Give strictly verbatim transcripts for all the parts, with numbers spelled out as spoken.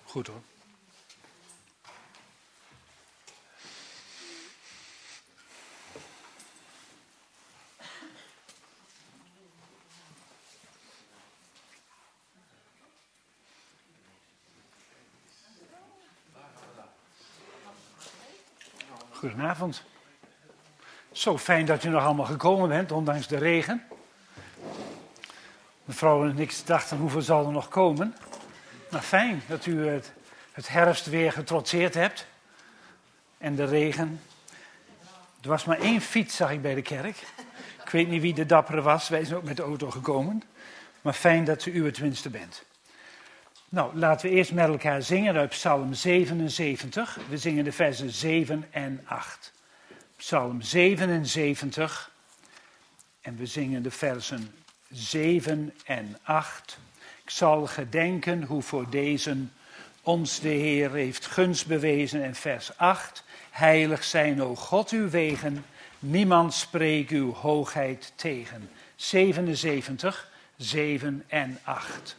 Goed hoor. Goedenavond. Zo fijn dat u nog allemaal gekomen bent, ondanks de regen. Mevrouw en ik dachten, hoeveel zal er nog komen? Maar fijn dat u het, het herfstweer getrotseerd hebt. En de regen. Er was maar één fiets, zag ik bij de kerk. Ik weet niet wie de dappere was, wij zijn ook met de auto gekomen. Maar fijn dat u er tenminste bent. Nou, laten we eerst met elkaar zingen uit Psalm zevenenzeventig. We zingen de versen zeven en acht. Psalm zevenenzeventig. En we zingen de versen zeven en acht. Ik zal gedenken hoe voor deze ons de Heer heeft gunst bewezen. En vers acht. Heilig zijn, o God, uw wegen. Niemand spreekt uw hoogheid tegen. zevenenzeventig, zeven en acht.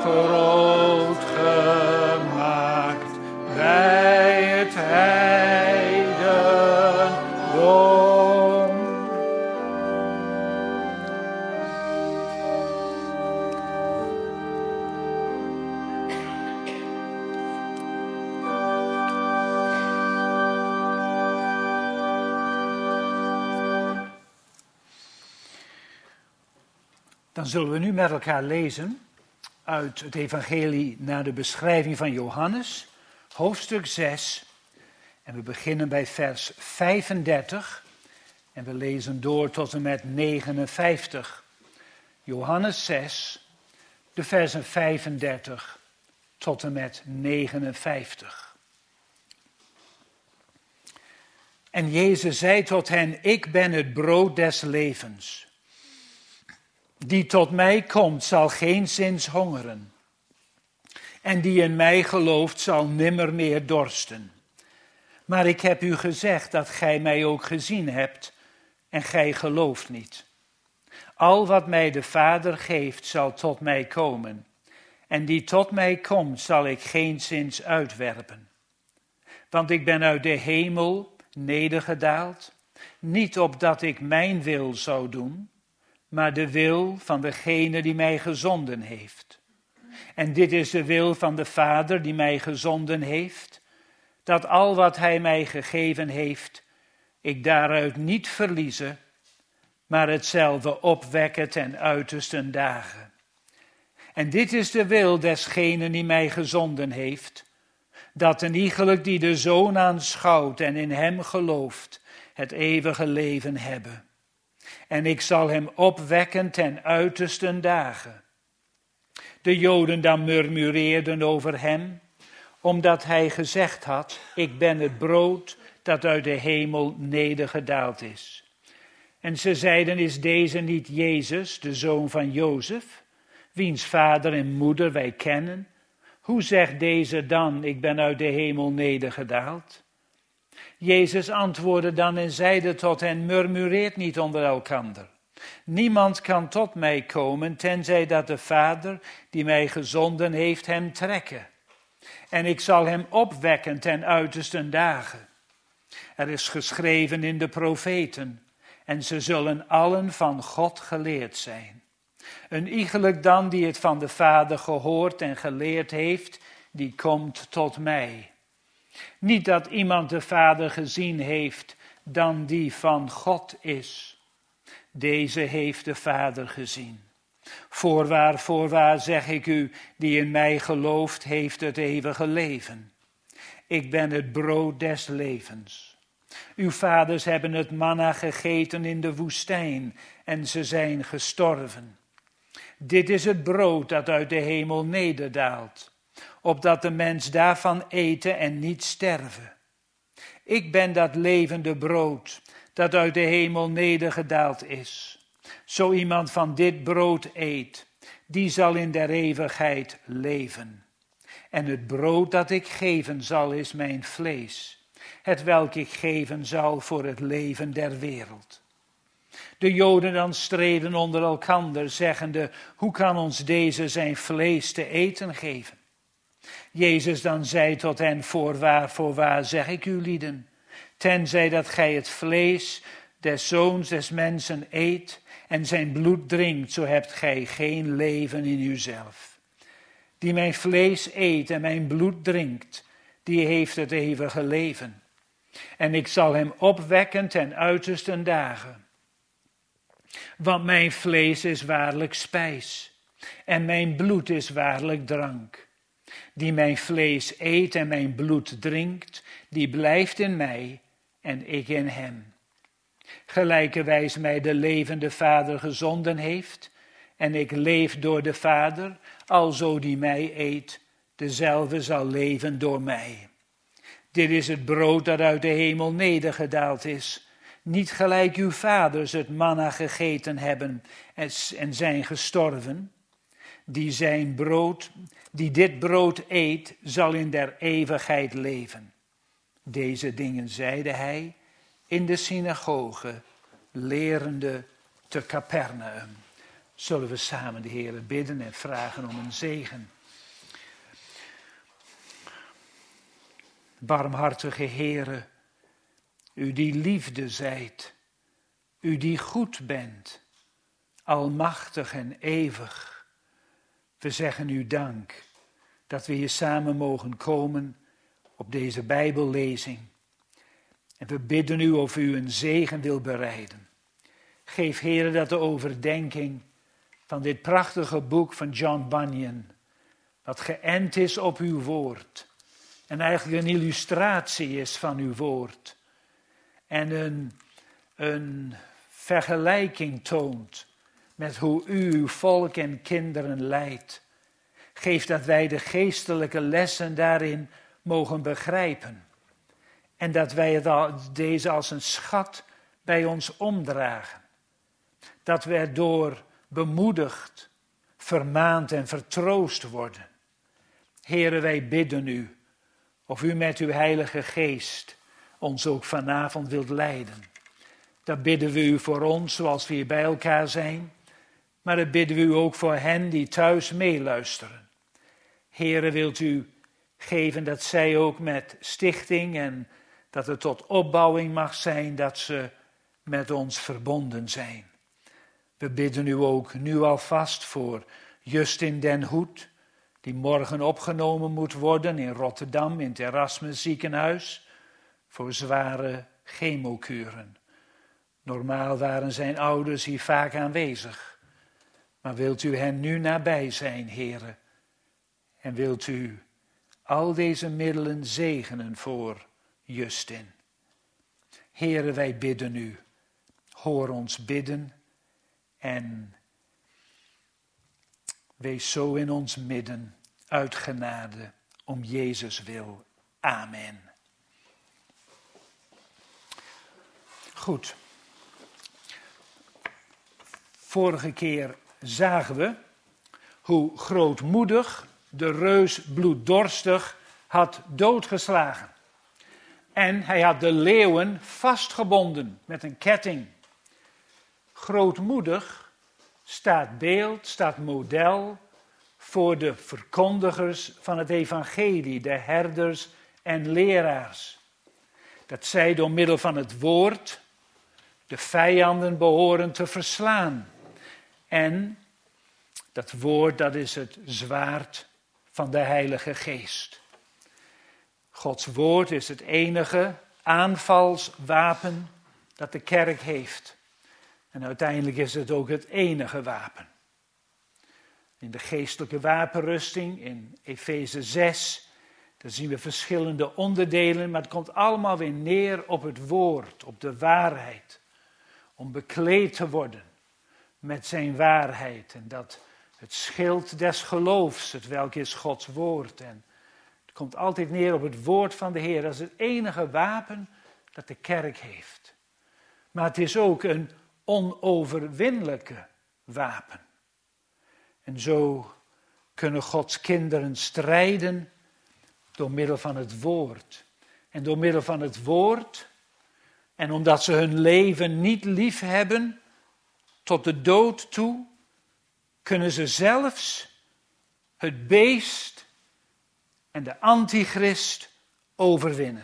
groot gemaakt bij het heidendom. Dan zullen we nu met elkaar lezen uit het evangelie naar de beschrijving van Johannes, hoofdstuk zes. En we beginnen bij vers vijfendertig en we lezen door tot en met negenenvijftig. Johannes zes, de versen vijfendertig tot en met negenenvijftig. En Jezus zei tot hen, ik ben het brood des levens. Die tot mij komt, zal geenszins hongeren. En die in mij gelooft, zal nimmer meer dorsten. Maar ik heb u gezegd dat gij mij ook gezien hebt, en gij gelooft niet. Al wat mij de Vader geeft, zal tot mij komen. En die tot mij komt, zal ik geenszins uitwerpen. Want ik ben uit de hemel nedergedaald, niet opdat ik mijn wil zou doen, maar de wil van degene die mij gezonden heeft. En dit is de wil van de Vader die mij gezonden heeft, dat al wat hij mij gegeven heeft, ik daaruit niet verliezen, maar hetzelfde opwekken ten uitersten dagen. En dit is de wil desgene die mij gezonden heeft, dat een iegelijk die de Zoon aanschouwt en in hem gelooft, het eeuwige leven hebben. En ik zal hem opwekken ten uitersten dagen. De Joden dan murmureerden over hem, omdat hij gezegd had, ik ben het brood dat uit de hemel nedergedaald is. En ze zeiden, is deze niet Jezus, de zoon van Jozef, wiens vader en moeder wij kennen? Hoe zegt deze dan, ik ben uit de hemel nedergedaald? Jezus antwoordde dan en zeide tot hen, murmureert niet onder elkander. Niemand kan tot mij komen, tenzij dat de Vader, die mij gezonden heeft, hem trekken. En ik zal hem opwekken ten uitersten dagen. Er is geschreven in de profeten, en ze zullen allen van God geleerd zijn. Een iegelijk dan die het van de Vader gehoord en geleerd heeft, die komt tot mij. Niet dat iemand de Vader gezien heeft, dan die van God is. Deze heeft de Vader gezien. Voorwaar, voorwaar zeg ik u, die in mij gelooft, heeft het eeuwige leven. Ik ben het brood des levens. Uw vaders hebben het manna gegeten in de woestijn en ze zijn gestorven. Dit is het brood dat uit de hemel nederdaalt, opdat de mens daarvan eten en niet sterven. Ik ben dat levende brood dat uit de hemel nedergedaald is. Zo iemand van dit brood eet, die zal in der eeuwigheid leven. En het brood dat ik geven zal is mijn vlees, het welk ik geven zal voor het leven der wereld. De Joden dan streden onder elkander, zeggende, hoe kan ons deze zijn vlees te eten geven? Jezus dan zei tot hen, voorwaar, voorwaar zeg ik u lieden, tenzij dat gij het vlees des zoons des mensen eet en zijn bloed drinkt, zo hebt gij geen leven in uzelf. Die mijn vlees eet en mijn bloed drinkt, die heeft het eeuwige leven. En ik zal hem opwekken ten uitersten dagen. Want mijn vlees is waarlijk spijs en mijn bloed is waarlijk drank. Die mijn vlees eet en mijn bloed drinkt, die blijft in mij en ik in hem. Gelijkerwijs mij de levende Vader gezonden heeft, en ik leef door de Vader, alzo die mij eet, dezelfde zal leven door mij. Dit is het brood dat uit de hemel nedergedaald is, niet gelijk uw vaders het manna gegeten hebben en zijn gestorven. Die zijn brood, die dit brood eet, zal in der eeuwigheid leven. Deze dingen zeide hij in de synagoge, lerende te Capernaum. zullen we samen de Heer bidden en vragen om een zegen. Barmhartige Heere, u die liefde zijt, u die goed bent, almachtig en eeuwig. We zeggen u dank dat we hier samen mogen komen op deze Bijbellezing. En we bidden u of u een zegen wil bereiden. Geef, Heere, dat de overdenking van dit prachtige boek van John Bunyan, dat geënt is op uw woord, en eigenlijk een illustratie is van uw woord, en een, een vergelijking toont met hoe u uw volk en kinderen leidt. Geef dat wij de geestelijke lessen daarin mogen begrijpen. En dat wij het al, deze als een schat bij ons omdragen. Dat we erdoor bemoedigd, vermaand en vertroost worden. Heere, wij bidden u of u met uw Heilige Geest ons ook vanavond wilt leiden. Dat bidden we u voor ons zoals we hier bij elkaar zijn. Maar dat bidden we u ook voor hen die thuis meeluisteren. Heere, wilt u geven dat zij ook met stichting en dat het tot opbouwing mag zijn, dat ze met ons verbonden zijn. We bidden u ook nu alvast voor Justin den Hoed, die morgen opgenomen moet worden in Rotterdam in het Erasmus ziekenhuis voor zware chemokuren. Normaal waren zijn ouders hier vaak aanwezig, maar wilt u hen nu nabij zijn, Heere, en wilt u al deze middelen zegenen voor Justin. Heere, wij bidden u, hoor ons bidden en wees zo in ons midden uit genade om Jezus wil. Amen. Goed. Vorige keer zagen we hoe grootmoedig de reus bloeddorstig had doodgeslagen. En hij had de leeuwen vastgebonden met een ketting. Grootmoedig staat beeld, staat model voor de verkondigers van het evangelie, de herders en leraars. Dat zij door middel van het woord de vijanden behoren te verslaan. En dat woord, dat is het zwaard van de Heilige Geest. Gods woord is het enige aanvalswapen dat de kerk heeft. En uiteindelijk is het ook het enige wapen. In de geestelijke wapenrusting, in Efeze zes, daar zien we verschillende onderdelen, maar het komt allemaal weer neer op het woord, op de waarheid. Om bekleed te worden met zijn waarheid. En dat het schild des geloofs, het welk is Gods woord. En het komt altijd neer op het woord van de Heer. Dat is het enige wapen dat de kerk heeft. Maar het is ook een onoverwinnelijke wapen. En zo kunnen Gods kinderen strijden door middel van het woord. En door middel van het woord, en omdat ze hun leven niet lief hebben tot de dood toe, kunnen ze zelfs het beest en de antichrist overwinnen.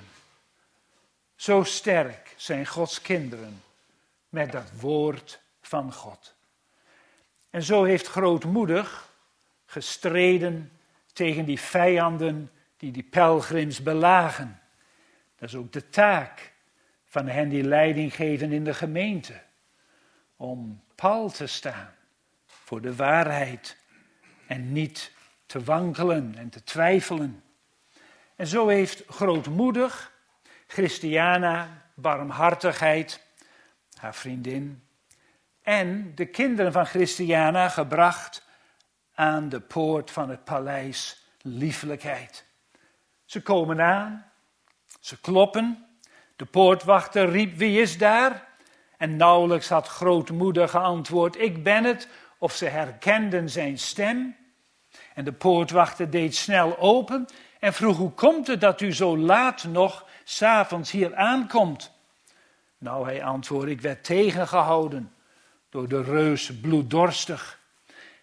Zo sterk zijn Gods kinderen met dat woord van God. En zo heeft grootmoedig gestreden tegen die vijanden die die pelgrims belagen. Dat is ook de taak van hen die leiding geven in de gemeente. Om pal te staan voor de waarheid en niet te wankelen en te twijfelen. En zo heeft grootmoedig Christiana barmhartigheid, haar vriendin, en de kinderen van Christiana gebracht aan de poort van het paleis liefelijkheid. Ze komen aan, ze kloppen, de poortwachter riep, wie is daar? En nauwelijks had grootmoeder geantwoord, ik ben het, of ze herkenden zijn stem. En de poortwachter deed snel open en vroeg, hoe komt het dat u zo laat nog 's avonds hier aankomt? Nou, hij antwoordde, ik werd tegengehouden door de reus bloeddorstig.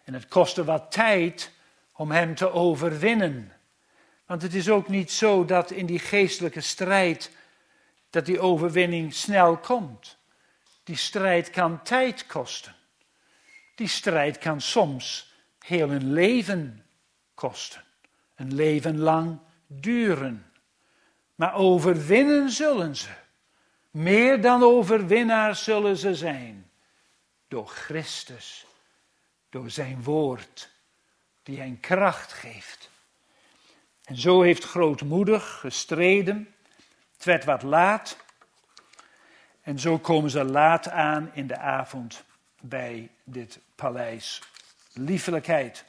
En het kostte wat tijd om hem te overwinnen. Want het is ook niet zo dat in die geestelijke strijd, dat die overwinning snel komt. Die strijd kan tijd kosten. Die strijd kan soms heel een leven kosten. Een leven lang duren. Maar overwinnen zullen ze. Meer dan overwinnaars zullen ze zijn. Door Christus. Door zijn woord. Die hen kracht geeft. En zo heeft grootmoedig gestreden. Het werd wat laat. En zo komen ze laat aan in de avond bij dit paleis. Liefelijkheid.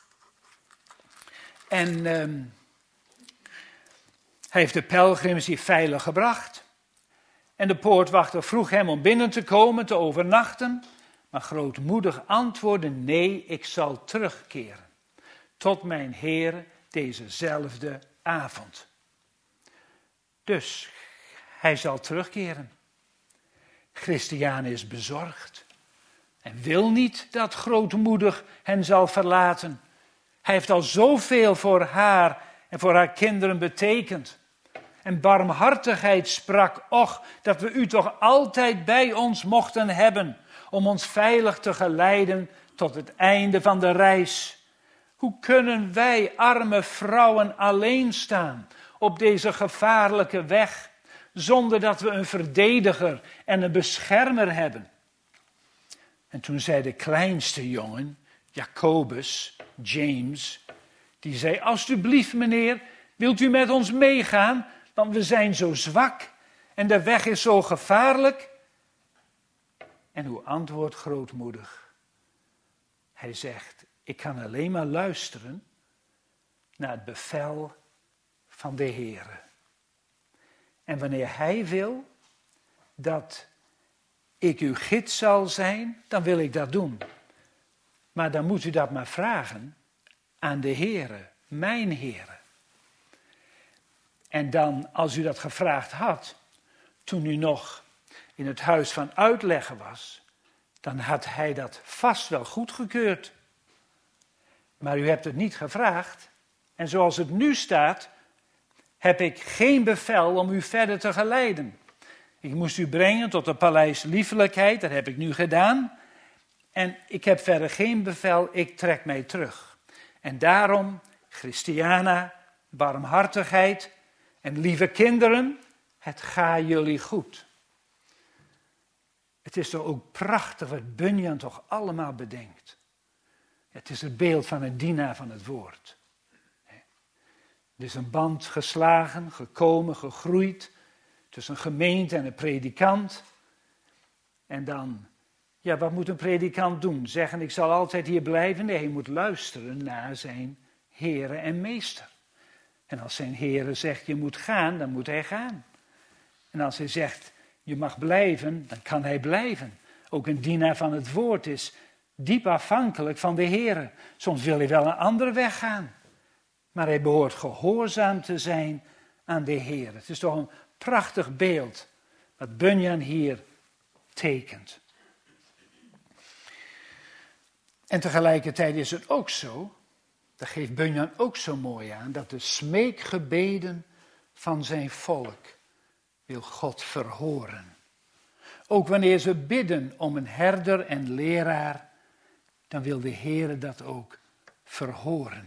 En um, hij heeft de pelgrims hier veilig gebracht. En de poortwachter vroeg hem om binnen te komen, te overnachten. Maar grootmoedig antwoordde, nee, ik zal terugkeren. Tot mijn Heere dezezelfde avond. Dus hij zal terugkeren. Christiane is bezorgd. En wil niet dat grootmoedig hen zal verlaten. Hij heeft al zoveel voor haar en voor haar kinderen betekend. En barmhartigheid sprak, och, dat we u toch altijd bij ons mochten hebben, om ons veilig te geleiden tot het einde van de reis. Hoe kunnen wij, arme vrouwen, alleen staan op deze gevaarlijke weg, zonder dat we een verdediger en een beschermer hebben? En toen zei de kleinste jongen, Jacobus, James, die zei, alstublieft meneer, wilt u met ons meegaan? Want we zijn zo zwak en de weg is zo gevaarlijk. En hoe antwoordt grootmoedig? Hij zegt, ik kan alleen maar luisteren naar het bevel van de Heere. En wanneer hij wil dat ik uw gids zal zijn, dan wil ik dat doen. Maar dan moet u dat maar vragen aan de Heere, mijn Heere. En dan, als u dat gevraagd had, toen u nog in het huis van uitleggen was, dan had hij dat vast wel goedgekeurd. Maar u hebt het niet gevraagd. En zoals het nu staat, heb ik geen bevel om u verder te geleiden. Ik moest u brengen tot de paleis liefelijkheid, dat heb ik nu gedaan. En ik heb verder geen bevel, ik trek mij terug. En daarom, Christiana, barmhartigheid en lieve kinderen, het gaat jullie goed. Het is toch ook prachtig wat Bunyan toch allemaal bedenkt. Het is het beeld van een dienaar van het woord. Er is een band geslagen, gekomen, gegroeid tussen een gemeente en een predikant. En dan, ja, wat moet een predikant doen? Zeggen, ik zal altijd hier blijven? Nee, hij moet luisteren naar zijn Heere en meester. En als zijn Heere zegt, je moet gaan, dan moet hij gaan. En als hij zegt, je mag blijven, dan kan hij blijven. Ook een dienaar van het woord is diep afhankelijk van de Heere. Soms wil hij wel een andere weg gaan. Maar hij behoort gehoorzaam te zijn aan de Heere. Het is toch een prachtig beeld wat Bunyan hier tekent. En tegelijkertijd is het ook zo, dat geeft Bunyan ook zo mooi aan, dat de smeekgebeden van zijn volk wil God verhoren. Ook wanneer ze bidden om een herder en leraar, dan wil de Heere dat ook verhoren.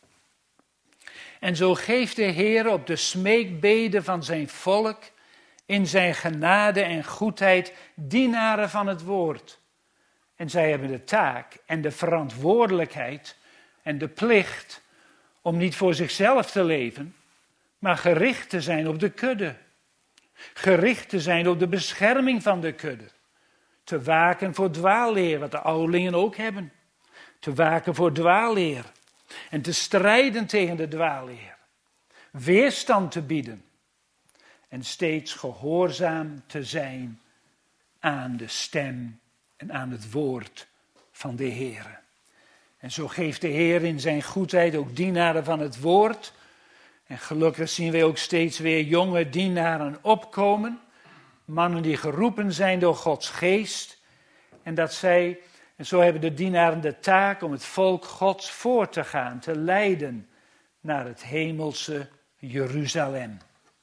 En zo geeft de Heere op de smeekbeden van zijn volk in zijn genade en goedheid dienaren van het woord. En zij hebben de taak en de verantwoordelijkheid en de plicht om niet voor zichzelf te leven, maar gericht te zijn op de kudde. Gericht te zijn op de bescherming van de kudde. Te waken voor dwaalleer, wat de ouderlingen ook hebben. Te waken voor dwaalleer. En te strijden tegen de dwaalleer. Weerstand te bieden. En steeds gehoorzaam te zijn aan de stem en aan het woord van de Heere. En zo geeft de Heer in zijn goedheid ook dienaren van het woord. En gelukkig zien we ook steeds weer jonge dienaren opkomen. Mannen die geroepen zijn door Gods geest. En dat zij En zo hebben de dienaren de taak om het volk Gods voor te gaan, te leiden naar het hemelse Jeruzalem.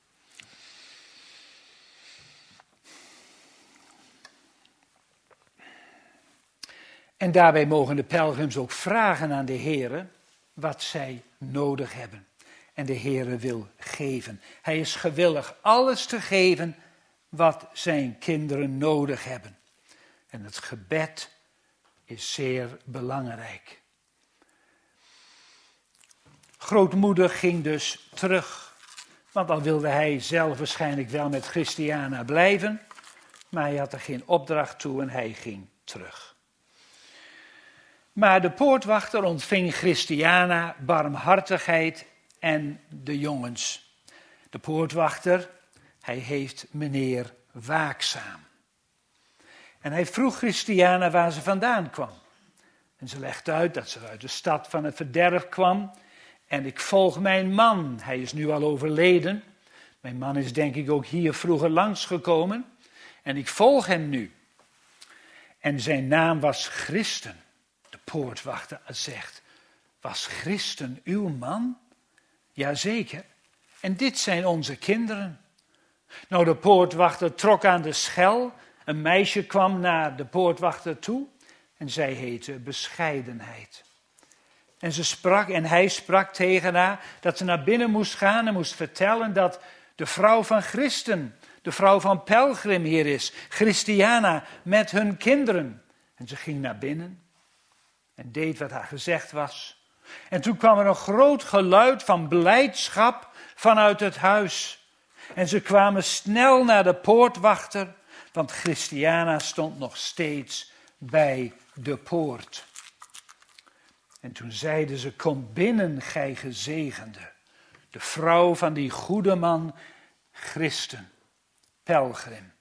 En daarbij mogen de pelgrims ook vragen aan de Heere wat zij nodig hebben. En de Heere wil geven. Hij is gewillig alles te geven wat zijn kinderen nodig hebben. En het gebed is zeer belangrijk. Grootmoeder ging dus terug. Want al wilde hij zelf waarschijnlijk wel met Christiana blijven. Maar hij had er geen opdracht toe en hij ging terug. Maar de poortwachter ontving Christiana, barmhartigheid en de jongens. De poortwachter, hij heeft meneer Waakzaam. En hij vroeg Christiana waar ze vandaan kwam. En ze legde uit dat ze uit de stad van het verderf kwam. En ik volg mijn man, hij is nu al overleden. Mijn man is denk ik ook hier vroeger langsgekomen. En ik volg hem nu. En zijn naam was Christen. De poortwachter zegt, was Christen uw man? Jazeker. En dit zijn onze kinderen. Nou, de poortwachter trok aan de schel. Een meisje kwam naar de poortwachter toe. En zij heette Bescheidenheid. En ze sprak, en hij sprak tegen haar dat ze naar binnen moest gaan en moest vertellen dat de vrouw van Christen, de vrouw van Pelgrim hier is, Christiana, met hun kinderen. En ze ging naar binnen en deed wat haar gezegd was. En toen kwam er een groot geluid van blijdschap vanuit het huis. En ze kwamen snel naar de poortwachter, want Christiana stond nog steeds bij de poort. En toen zeiden ze, kom binnen, gij gezegende, de vrouw van die goede man, Christen, pelgrim.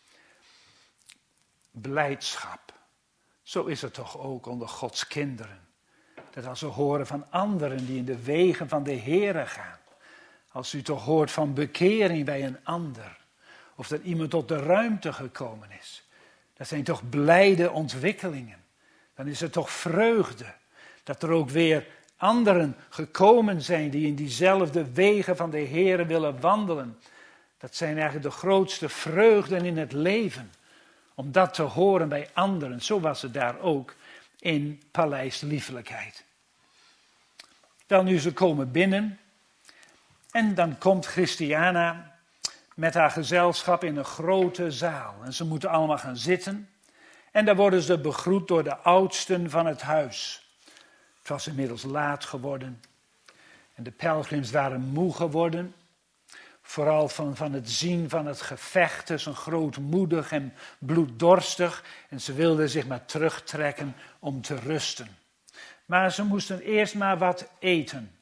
Blijdschap. Zo is het toch ook onder Gods kinderen. Dat als we horen van anderen die in de wegen van de Heere gaan. Als u toch hoort van bekering bij een ander. Of dat iemand tot de ruimte gekomen is. Dat zijn toch blijde ontwikkelingen. Dan is het toch vreugde. Dat er ook weer anderen gekomen zijn die in diezelfde wegen van de Heere willen wandelen. Dat zijn eigenlijk de grootste vreugden in het leven. Om dat te horen bij anderen. Zo was het daar ook in Paleis Liefelijkheid. Wel nu, ze komen binnen. En dan komt Christiana met haar gezelschap in een grote zaal. En ze moeten allemaal gaan zitten. En daar worden ze begroet door de oudsten van het huis. Het was inmiddels laat geworden. En de pelgrims waren moe geworden. Vooral van, van het zien van het gevecht tussen grootmoedig en bloeddorstig. En ze wilden zich maar terugtrekken om te rusten. Maar ze moesten eerst maar wat eten.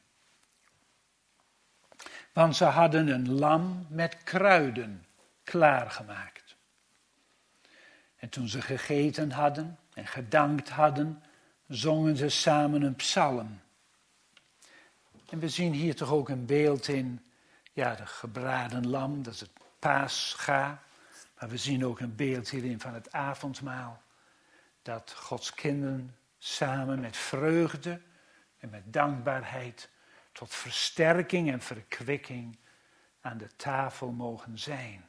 Want ze hadden een lam met kruiden klaargemaakt. En toen ze gegeten hadden en gedankt hadden, zongen ze samen een psalm. En we zien hier toch ook een beeld in, ja, de gebraden lam, dat is het paascha. Maar we zien ook een beeld hierin van het avondmaal. Dat Gods kinderen samen met vreugde en met dankbaarheid tot versterking en verkwikking aan de tafel mogen zijn.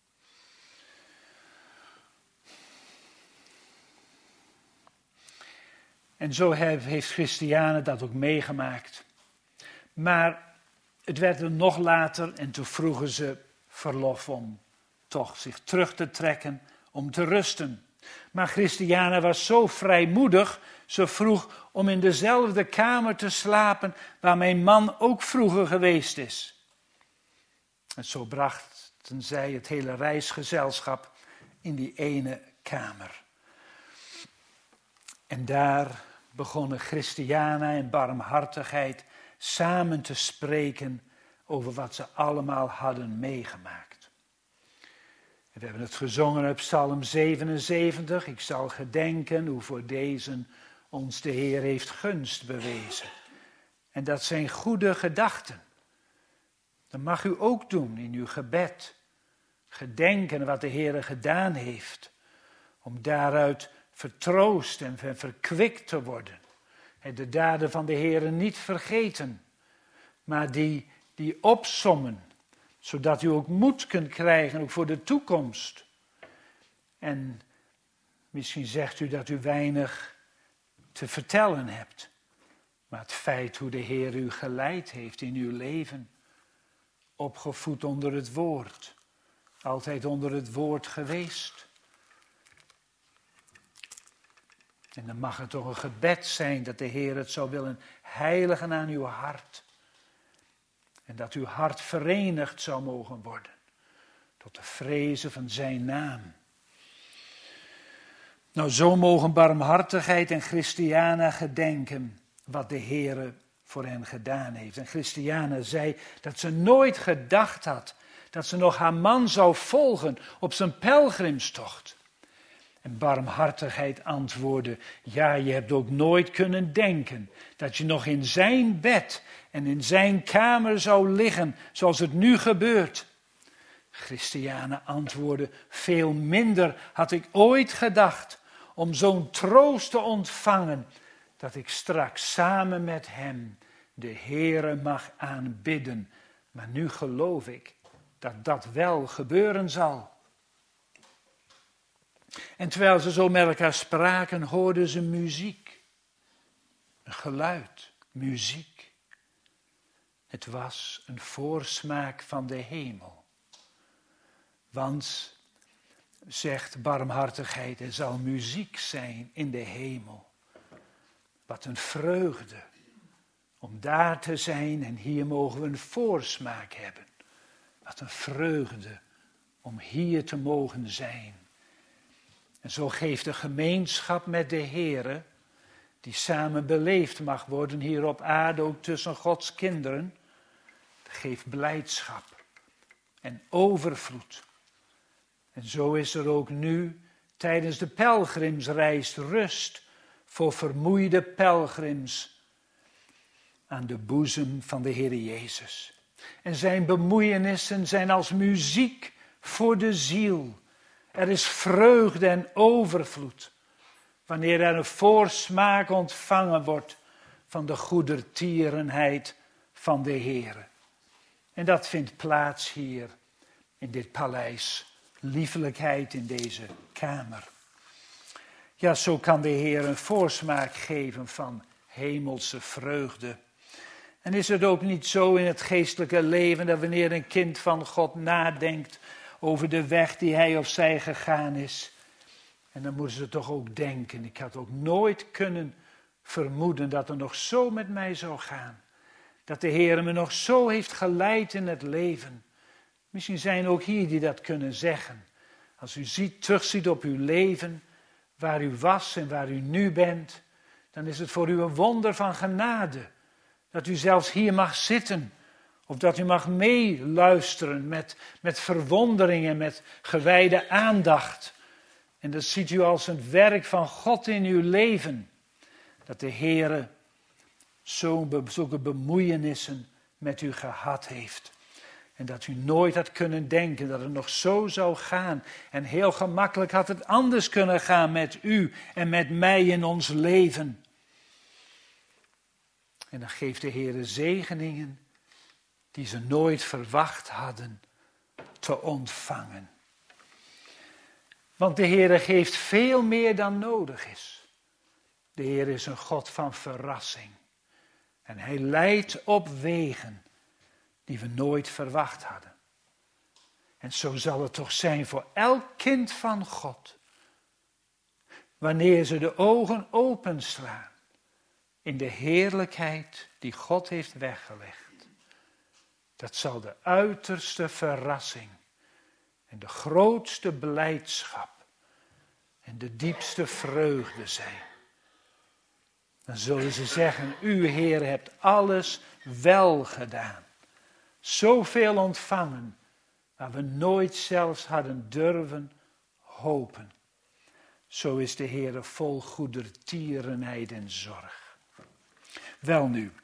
En zo heeft Christiane dat ook meegemaakt. Maar het werd er nog later en toen vroegen ze verlof om toch zich terug te trekken, om te rusten. Maar Christiane was zo vrijmoedig, ze vroeg om in dezelfde kamer te slapen waar mijn man ook vroeger geweest is. En zo brachten zij het hele reisgezelschap in die ene kamer. En daar begonnen Christiana en barmhartigheid samen te spreken over wat ze allemaal hadden meegemaakt. En we hebben het gezongen op Psalm zevenenzeventig. Ik zal gedenken hoe voor deze ons de Heer heeft gunst bewezen. En dat zijn goede gedachten. Dat mag u ook doen in uw gebed. Gedenken wat de Heer gedaan heeft. Om daaruit vertroost en verkwikt te worden. De daden van de Heere niet vergeten, maar die, die opsommen, zodat u ook moed kunt krijgen, ook voor de toekomst. En misschien zegt u dat u weinig te vertellen hebt, maar het feit hoe de Heer u geleid heeft in uw leven, opgevoed onder het woord, altijd onder het woord geweest. En dan mag het toch een gebed zijn dat de Heer het zou willen heiligen aan uw hart. En dat uw hart verenigd zou mogen worden tot de vrezen van zijn naam. Nou, zo mogen barmhartigheid en Christiana gedenken wat de Heer voor hen gedaan heeft. En Christiana zei dat ze nooit gedacht had dat ze nog haar man zou volgen op zijn pelgrimstocht. En barmhartigheid antwoordde, ja, je hebt ook nooit kunnen denken dat je nog in zijn bed en in zijn kamer zou liggen zoals het nu gebeurt. Christiane antwoordde, veel minder had ik ooit gedacht om zo'n troost te ontvangen, dat ik straks samen met hem de Heere mag aanbidden. Maar nu geloof ik dat dat wel gebeuren zal. En terwijl ze zo met elkaar spraken, hoorden ze muziek. Een geluid, muziek. Het was een voorsmaak van de hemel. Want, zegt barmhartigheid, er zal muziek zijn in de hemel. Wat een vreugde om daar te zijn en hier mogen we een voorsmaak hebben. Wat een vreugde om hier te mogen zijn. En zo geeft de gemeenschap met de Heere, die samen beleefd mag worden hier op aarde, ook tussen Gods kinderen, geeft blijdschap en overvloed. En zo is er ook nu tijdens de pelgrimsreis rust voor vermoeide pelgrims aan de boezem van de Heere Jezus. En zijn bemoeienissen zijn als muziek voor de ziel. Er is vreugde en overvloed wanneer er een voorsmaak ontvangen wordt van de goedertierenheid van de Heere. En dat vindt plaats hier in dit paleis. Liefelijkheid in deze kamer. Ja, zo kan de Heer een voorsmaak geven van hemelse vreugde. En is het ook niet zo in het geestelijke leven dat wanneer een kind van God nadenkt over de weg die hij of zij gegaan is, en dan moeten ze toch ook denken, ik had ook nooit kunnen vermoeden dat er nog zo met mij zou gaan. Dat de Heer me nog zo heeft geleid in het leven. Misschien zijn er ook hier die dat kunnen zeggen. Als u ziet, terugziet op uw leven, waar u was en waar u nu bent, dan is het voor u een wonder van genade. Dat u zelfs hier mag zitten. Of dat u mag meeluisteren met, met verwondering en met gewijde aandacht. En dat ziet u als een werk van God in uw leven. Dat de Heere zulke bemoeienissen met u gehad heeft. En dat u nooit had kunnen denken dat het nog zo zou gaan. En heel gemakkelijk had het anders kunnen gaan met u en met mij in ons leven. En dan geeft de Heere zegeningen die ze nooit verwacht hadden te ontvangen. Want de Heere geeft veel meer dan nodig is. De Heer is een God van verrassing. En hij leidt op wegen die we nooit verwacht hadden. En zo zal het toch zijn voor elk kind van God. Wanneer ze de ogen openslaan in de heerlijkheid die God heeft weggelegd. Dat zal de uiterste verrassing en de grootste blijdschap en de diepste vreugde zijn. Dan zullen ze zeggen, u Heer hebt alles wel gedaan. Zoveel ontvangen, waar we nooit zelfs hadden durven hopen. Zo is de Heer vol goedertierenheid en zorg. Welnu,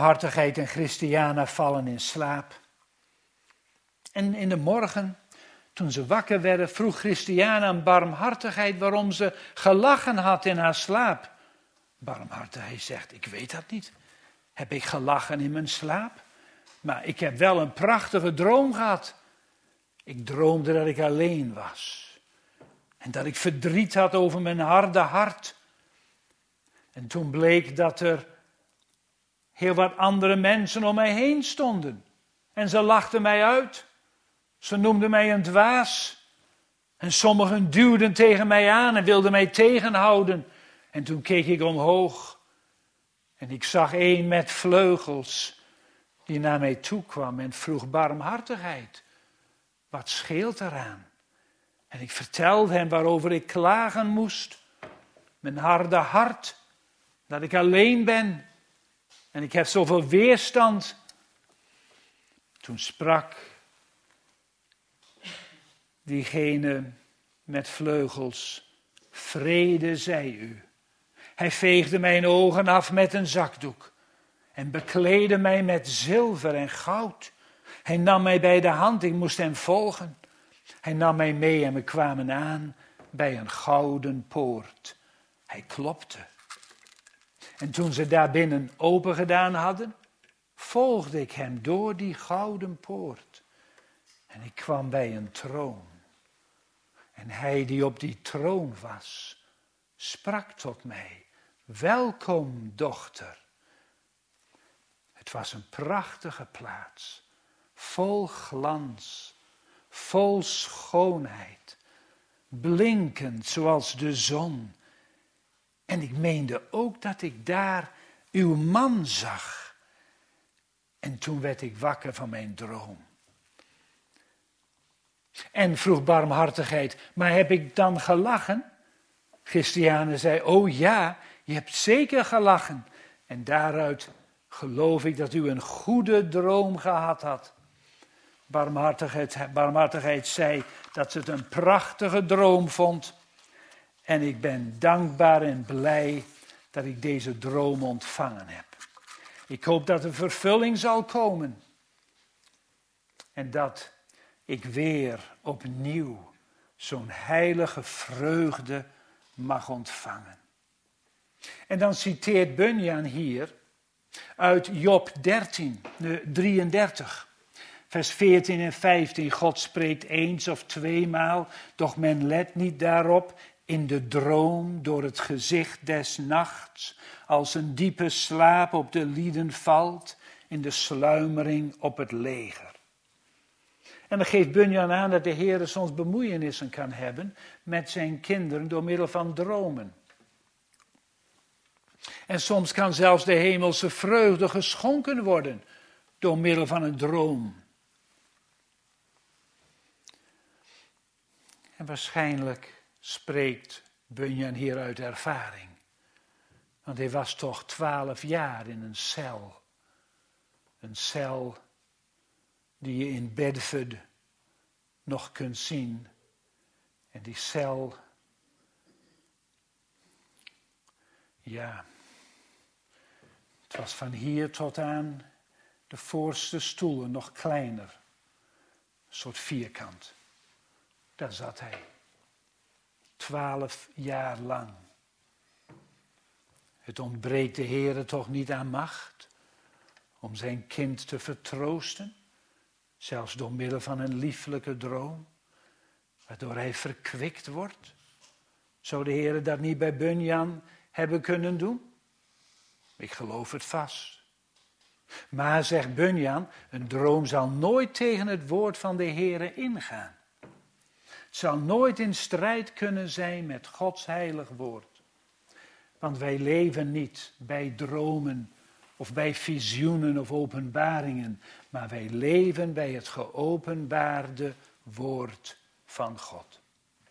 barmhartigheid en Christiana vallen in slaap. En in de morgen, Toen ze wakker werden, vroeg Christiane aan barmhartigheid waarom ze gelachen had in haar slaap. Barmhartigheid zegt, ik weet dat niet. Heb ik gelachen in mijn slaap? Maar ik heb wel een prachtige droom gehad. Ik droomde dat ik alleen was. En dat ik verdriet had over mijn harde hart. En toen bleek dat er heel wat andere mensen om mij heen stonden. En ze lachten mij uit. Ze noemden mij een dwaas. En sommigen duwden tegen mij aan en wilden mij tegenhouden. En toen keek ik omhoog. En ik zag een met vleugels die naar mij toe kwam en vroeg barmhartigheid. Wat scheelt eraan? En ik vertelde hem waarover ik klagen moest. Mijn harde hart. Dat ik alleen ben. En ik heb zoveel weerstand. Toen sprak diegene met vleugels. Vrede zij u. Hij veegde mijn ogen af met een zakdoek. En bekleedde mij met zilver en goud. Hij nam mij bij de hand, ik moest hem volgen. Hij nam mij mee en we kwamen aan bij een gouden poort. Hij klopte. En toen ze daar binnen open gedaan hadden, volgde ik hem door die gouden poort. En ik kwam bij een troon. En hij die op die troon was, sprak tot mij. Welkom, dochter. Het was een prachtige plaats, vol glans, vol schoonheid, blinkend zoals de zon. En ik meende ook dat ik daar uw man zag. En toen werd ik wakker van mijn droom. En vroeg barmhartigheid, maar heb ik dan gelachen? Christiane zei, oh ja, je hebt zeker gelachen. En daaruit geloof ik dat u een goede droom gehad had. Barmhartigheid, barmhartigheid zei dat ze het een prachtige droom vond. En ik ben dankbaar en blij dat ik deze droom ontvangen heb. Ik hoop dat er vervulling zal komen. En dat ik weer opnieuw zo'n heilige vreugde mag ontvangen. En dan citeert Bunyan hier uit Job dertien, drieëndertig. Vers veertien en vijftien. God spreekt eens of tweemaal, doch men let niet daarop. In de droom door het gezicht des nachts, als een diepe slaap op de lieden valt, in de sluimering op het leger. En dan geeft Bunyan aan dat de Heer soms bemoeienissen kan hebben met zijn kinderen door middel van dromen. En soms kan zelfs de hemelse vreugde geschonken worden door middel van een droom. En waarschijnlijk spreekt Bunyan hier uit ervaring. Want hij was toch twaalf jaar in een cel. Een cel die je in Bedford nog kunt zien. En die cel, ja, het was van hier tot aan de voorste stoelen nog kleiner. Een soort vierkant. Daar zat hij. Twaalf jaar lang. Het ontbreekt de Heere toch niet aan macht om zijn kind te vertroosten, zelfs door middel van een lieflijke droom, waardoor hij verkwikt wordt. Zou de Heere dat niet bij Bunyan hebben kunnen doen? Ik geloof het vast. Maar, zegt Bunyan, een droom zal nooit tegen het woord van de Heere ingaan. Het zal nooit in strijd kunnen zijn met Gods heilig woord. Want wij leven niet bij dromen of bij visioenen of openbaringen, maar wij leven bij het geopenbaarde woord van God.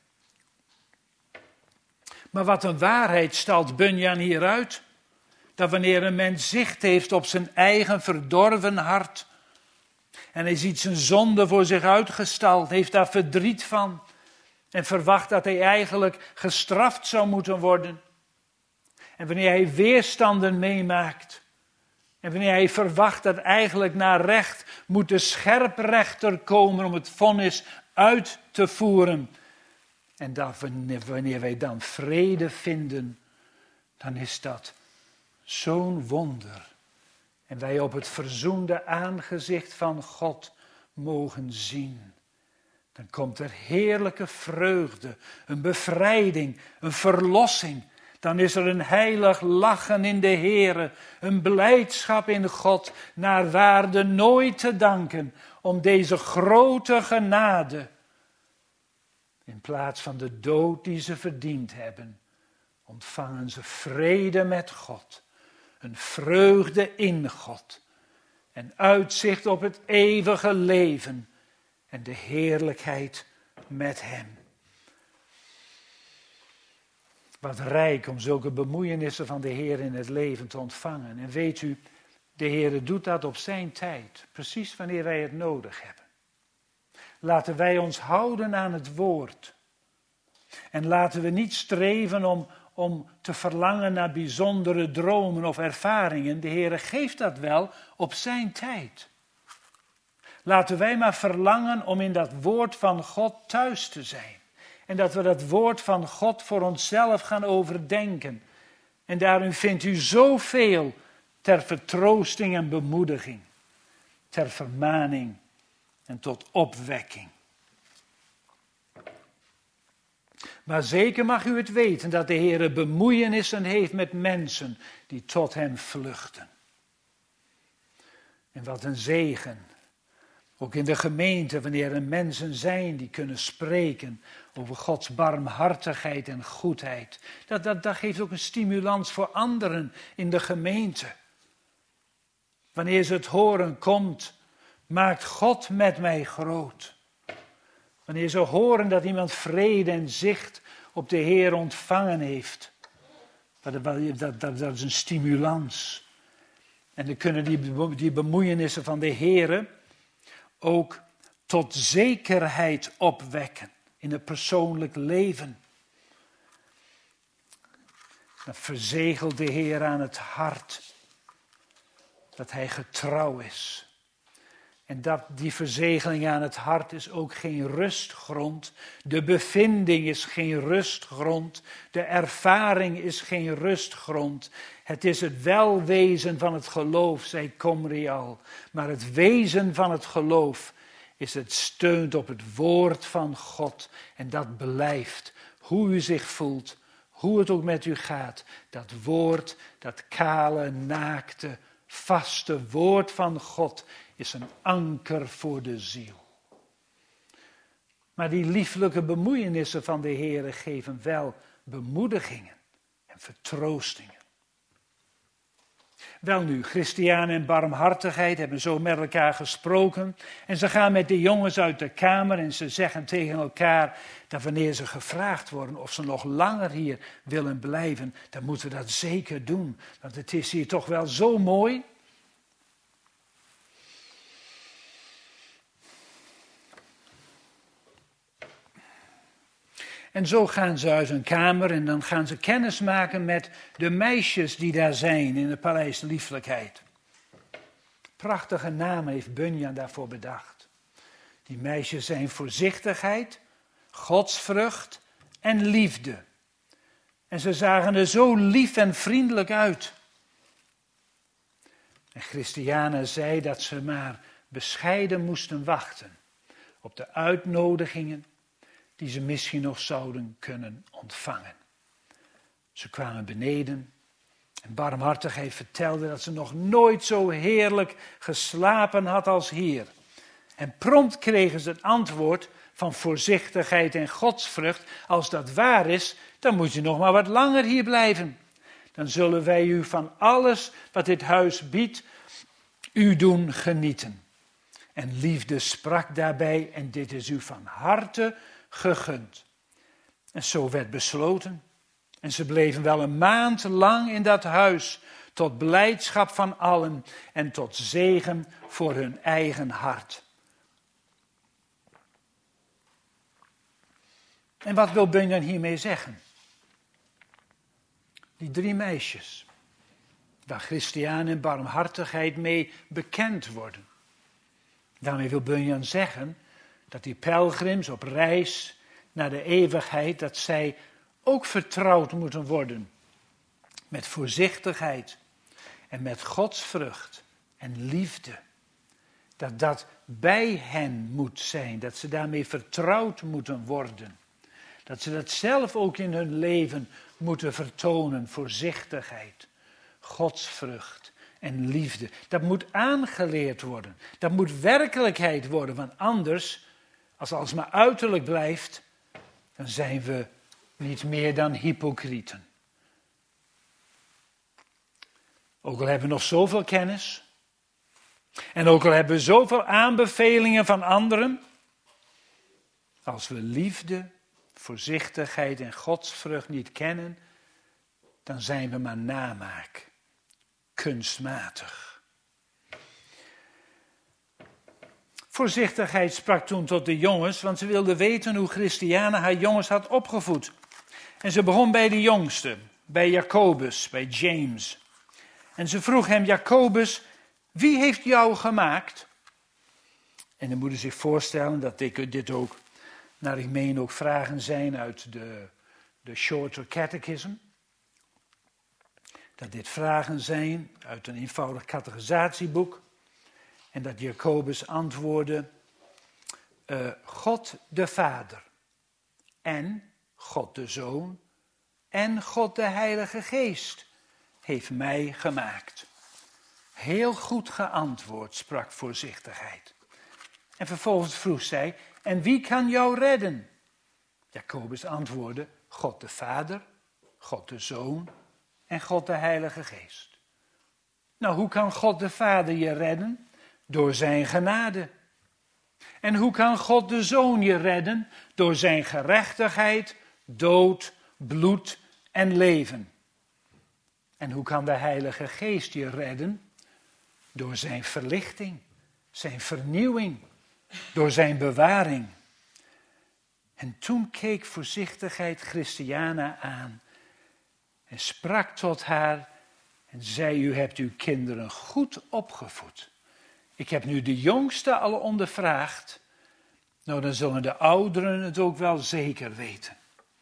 Maar wat een waarheid stelt Bunyan hieruit, dat wanneer een mens zicht heeft op zijn eigen verdorven hart en hij ziet zijn zonde voor zich uitgestald, heeft daar verdriet van en verwacht dat hij eigenlijk gestraft zou moeten worden. En wanneer hij weerstanden meemaakt en wanneer hij verwacht dat eigenlijk naar recht moet de scherprechter komen om het vonnis uit te voeren. En dat wanneer wij dan vrede vinden, dan is dat zo'n wonder. En wij op het verzoende aangezicht van God mogen zien. Dan komt er heerlijke vreugde, een bevrijding, een verlossing. Dan is er een heilig lachen in de Heere, een blijdschap in God, naar waarde nooit te danken om deze grote genade. In plaats van de dood die ze verdiend hebben, ontvangen ze vrede met God, een vreugde in God en uitzicht op het eeuwige leven en de heerlijkheid met Hem. Wat rijk om zulke bemoeienissen van de Heer in het leven te ontvangen. En weet u, de Heer doet dat op zijn tijd, precies wanneer wij het nodig hebben. Laten wij ons houden aan het woord. En laten we niet streven om, om te verlangen naar bijzondere dromen of ervaringen. De Heer geeft dat wel op zijn tijd. Laten wij maar verlangen om in dat woord van God thuis te zijn. En dat we dat woord van God voor onszelf gaan overdenken. En daarin vindt u zoveel ter vertroosting en bemoediging. Ter vermaning en tot opwekking. Maar zeker mag u het weten dat de Heer bemoeienissen heeft met mensen die tot hem vluchten. En wat een zegen. Ook in de gemeente, wanneer er mensen zijn die kunnen spreken over Gods barmhartigheid en goedheid. Dat, dat, dat geeft ook een stimulans voor anderen in de gemeente. Wanneer ze het horen, komt, maakt God met mij groot. Wanneer ze horen dat iemand vrede en zicht op de Heer ontvangen heeft. Dat, dat, dat, dat is een stimulans. En dan kunnen die, die bemoeienissen van de Heer ook tot zekerheid opwekken in het persoonlijk leven. Dan verzegelt de Heer aan het hart dat hij getrouw is. En dat die verzegeling aan het hart is ook geen rustgrond. De bevinding is geen rustgrond. De ervaring is geen rustgrond. Het is het welwezen van het geloof, zei Komri al. Maar het wezen van het geloof is het steunt op het woord van God. En dat blijft, hoe u zich voelt, hoe het ook met u gaat. Dat woord, dat kale, naakte, vaste woord van God is een anker voor de ziel. Maar die lieflijke bemoeienissen van de Heere geven wel bemoedigingen en vertroostingen. Welnu, Christiaan en barmhartigheid hebben zo met elkaar gesproken. En ze gaan met de jongens uit de kamer en ze zeggen tegen elkaar dat wanneer ze gevraagd worden of ze nog langer hier willen blijven, dan moeten we dat zeker doen. Want het is hier toch wel zo mooi. En zo gaan ze uit hun kamer en dan gaan ze kennis maken met de meisjes die daar zijn in het Paleis de Lieflijkheid. Prachtige namen heeft Bunyan daarvoor bedacht. Die meisjes zijn voorzichtigheid, godsvrucht en liefde. En ze zagen er zo lief en vriendelijk uit. En Christiana zei dat ze maar bescheiden moesten wachten op de uitnodigingen die ze misschien nog zouden kunnen ontvangen. Ze kwamen beneden en barmhartigheid vertelde dat ze nog nooit zo heerlijk geslapen had als hier. En prompt kregen ze het antwoord van voorzichtigheid en godsvrucht. Als dat waar is, dan moet je nog maar wat langer hier blijven. Dan zullen wij u van alles wat dit huis biedt, u doen genieten. En liefde sprak daarbij en dit is u van harte gegund. En zo werd besloten. En ze bleven wel een maand lang in dat huis, tot blijdschap van allen en tot zegen voor hun eigen hart. En wat wil Bunyan hiermee zeggen? Die drie meisjes, waar Christiaan en barmhartigheid mee bekend worden. Daarmee wil Bunyan zeggen Dat die pelgrims op reis naar de eeuwigheid, dat zij ook vertrouwd moeten worden met voorzichtigheid en met godsvrucht en liefde. Dat dat bij hen moet zijn, dat ze daarmee vertrouwd moeten worden. Dat ze dat zelf ook in hun leven moeten vertonen, voorzichtigheid, godsvrucht en liefde. Dat moet aangeleerd worden, dat moet werkelijkheid worden, want anders, als alles maar uiterlijk blijft, dan zijn we niet meer dan hypocrieten. Ook al hebben we nog zoveel kennis, en ook al hebben we zoveel aanbevelingen van anderen, als we liefde, voorzichtigheid en godsvrucht niet kennen, dan zijn we maar namaak, kunstmatig. Voorzichtigheid sprak toen tot de jongens, want ze wilden weten hoe Christiane haar jongens had opgevoed. En ze begon bij de jongste, bij Jacobus, bij James. En ze vroeg hem, Jacobus, wie heeft jou gemaakt? En dan moeten ze zich voorstellen dat dit ook, naar ik meen, ook vragen zijn uit de, de Shorter Catechism. Dat dit vragen zijn uit een eenvoudig catechisatieboek. En dat Jacobus antwoordde, uh, God de Vader en God de Zoon en God de Heilige Geest heeft mij gemaakt. Heel goed geantwoord, sprak voorzichtigheid. En vervolgens vroeg zij, en wie kan jou redden? Jacobus antwoordde, God de Vader, God de Zoon en God de Heilige Geest. Nou, hoe kan God de Vader je redden? Door zijn genade. En hoe kan God de Zoon je redden? Door zijn gerechtigheid, dood, bloed en leven. En hoe kan de Heilige Geest je redden? Door zijn verlichting, zijn vernieuwing, door zijn bewaring. En toen keek voorzichtigheid Christiana aan en sprak tot haar en zei, u hebt uw kinderen goed opgevoed. Ik heb nu de jongste al ondervraagd, nou dan zullen de ouderen het ook wel zeker weten.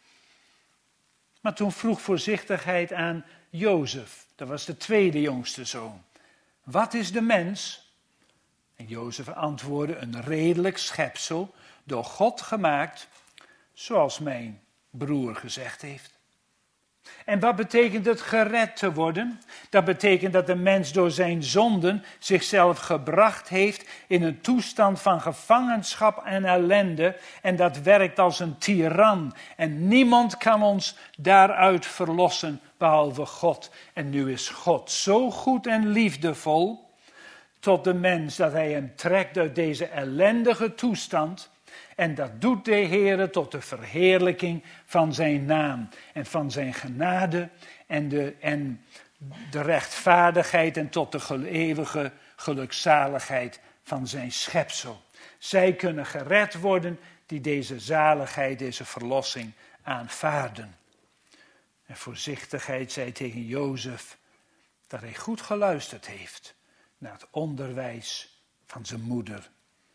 Maar toen vroeg voorzichtigheid aan Jozef, dat was de tweede jongste zoon. Wat is de mens? En Jozef antwoordde, een redelijk schepsel, door God gemaakt, zoals mijn broer gezegd heeft. En wat betekent het gered te worden? Dat betekent dat de mens door zijn zonden zichzelf gebracht heeft in een toestand van gevangenschap en ellende. En dat werkt als een tiran. En niemand kan ons daaruit verlossen behalve God. En nu is God zo goed en liefdevol tot de mens dat hij hem trekt uit deze ellendige toestand. En dat doet de Heere tot de verheerlijking van zijn naam en van zijn genade en de, en de rechtvaardigheid en tot de eeuwige gelukzaligheid van zijn schepsel. Zij kunnen gered worden die deze zaligheid, deze verlossing aanvaarden. En voorzichtigheid zei tegen Jozef dat hij goed geluisterd heeft naar het onderwijs van zijn moeder.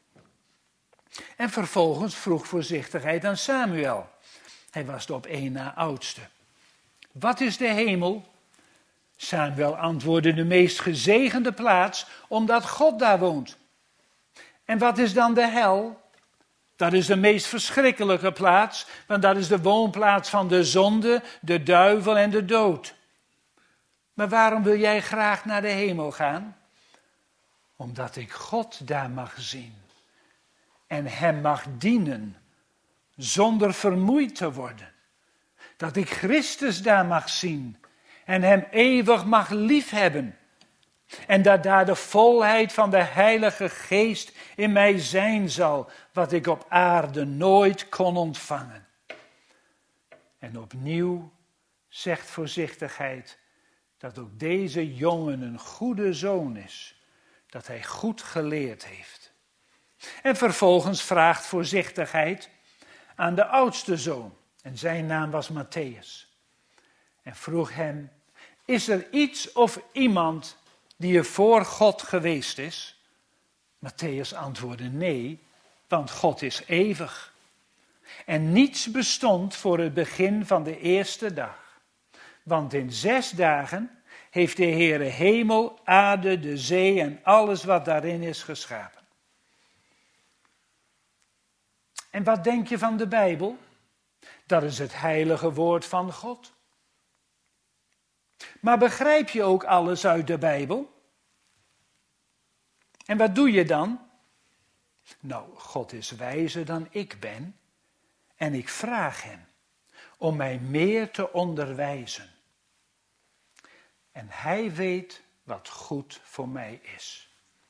En vervolgens vroeg voorzichtigheid aan Samuel. Hij was de op één na oudste. Wat is de hemel? Samuel antwoordde, de meest gezegende plaats, omdat God daar woont. En wat is dan de hel? Dat is de meest verschrikkelijke plaats, want dat is de woonplaats van de zonde, de duivel en de dood. Maar waarom wil jij graag naar de hemel gaan? Omdat ik God daar mag zien. En hem mag dienen, zonder vermoeid te worden. Dat ik Christus daar mag zien en hem eeuwig mag liefhebben. En dat daar de volheid van de Heilige Geest in mij zijn zal, wat ik op aarde nooit kon ontvangen. En opnieuw zegt voorzichtigheid dat ook deze jongen een goede zoon is, dat hij goed geleerd heeft. En vervolgens vraagt voorzichtigheid aan de oudste zoon. En zijn naam was Matthäus. En vroeg hem, is er iets of iemand die er voor God geweest is? Matthäus antwoordde, nee, want God is eeuwig. En niets bestond voor het begin van de eerste dag. Want in zes dagen heeft de Heere hemel, aarde, de zee en alles wat daarin is geschapen. En wat denk je van de Bijbel? Dat is het heilige woord van God. Maar begrijp je ook alles uit de Bijbel? En wat doe je dan? Nou, God is wijzer dan ik ben en ik vraag hem om mij meer te onderwijzen. En hij weet wat goed voor mij is.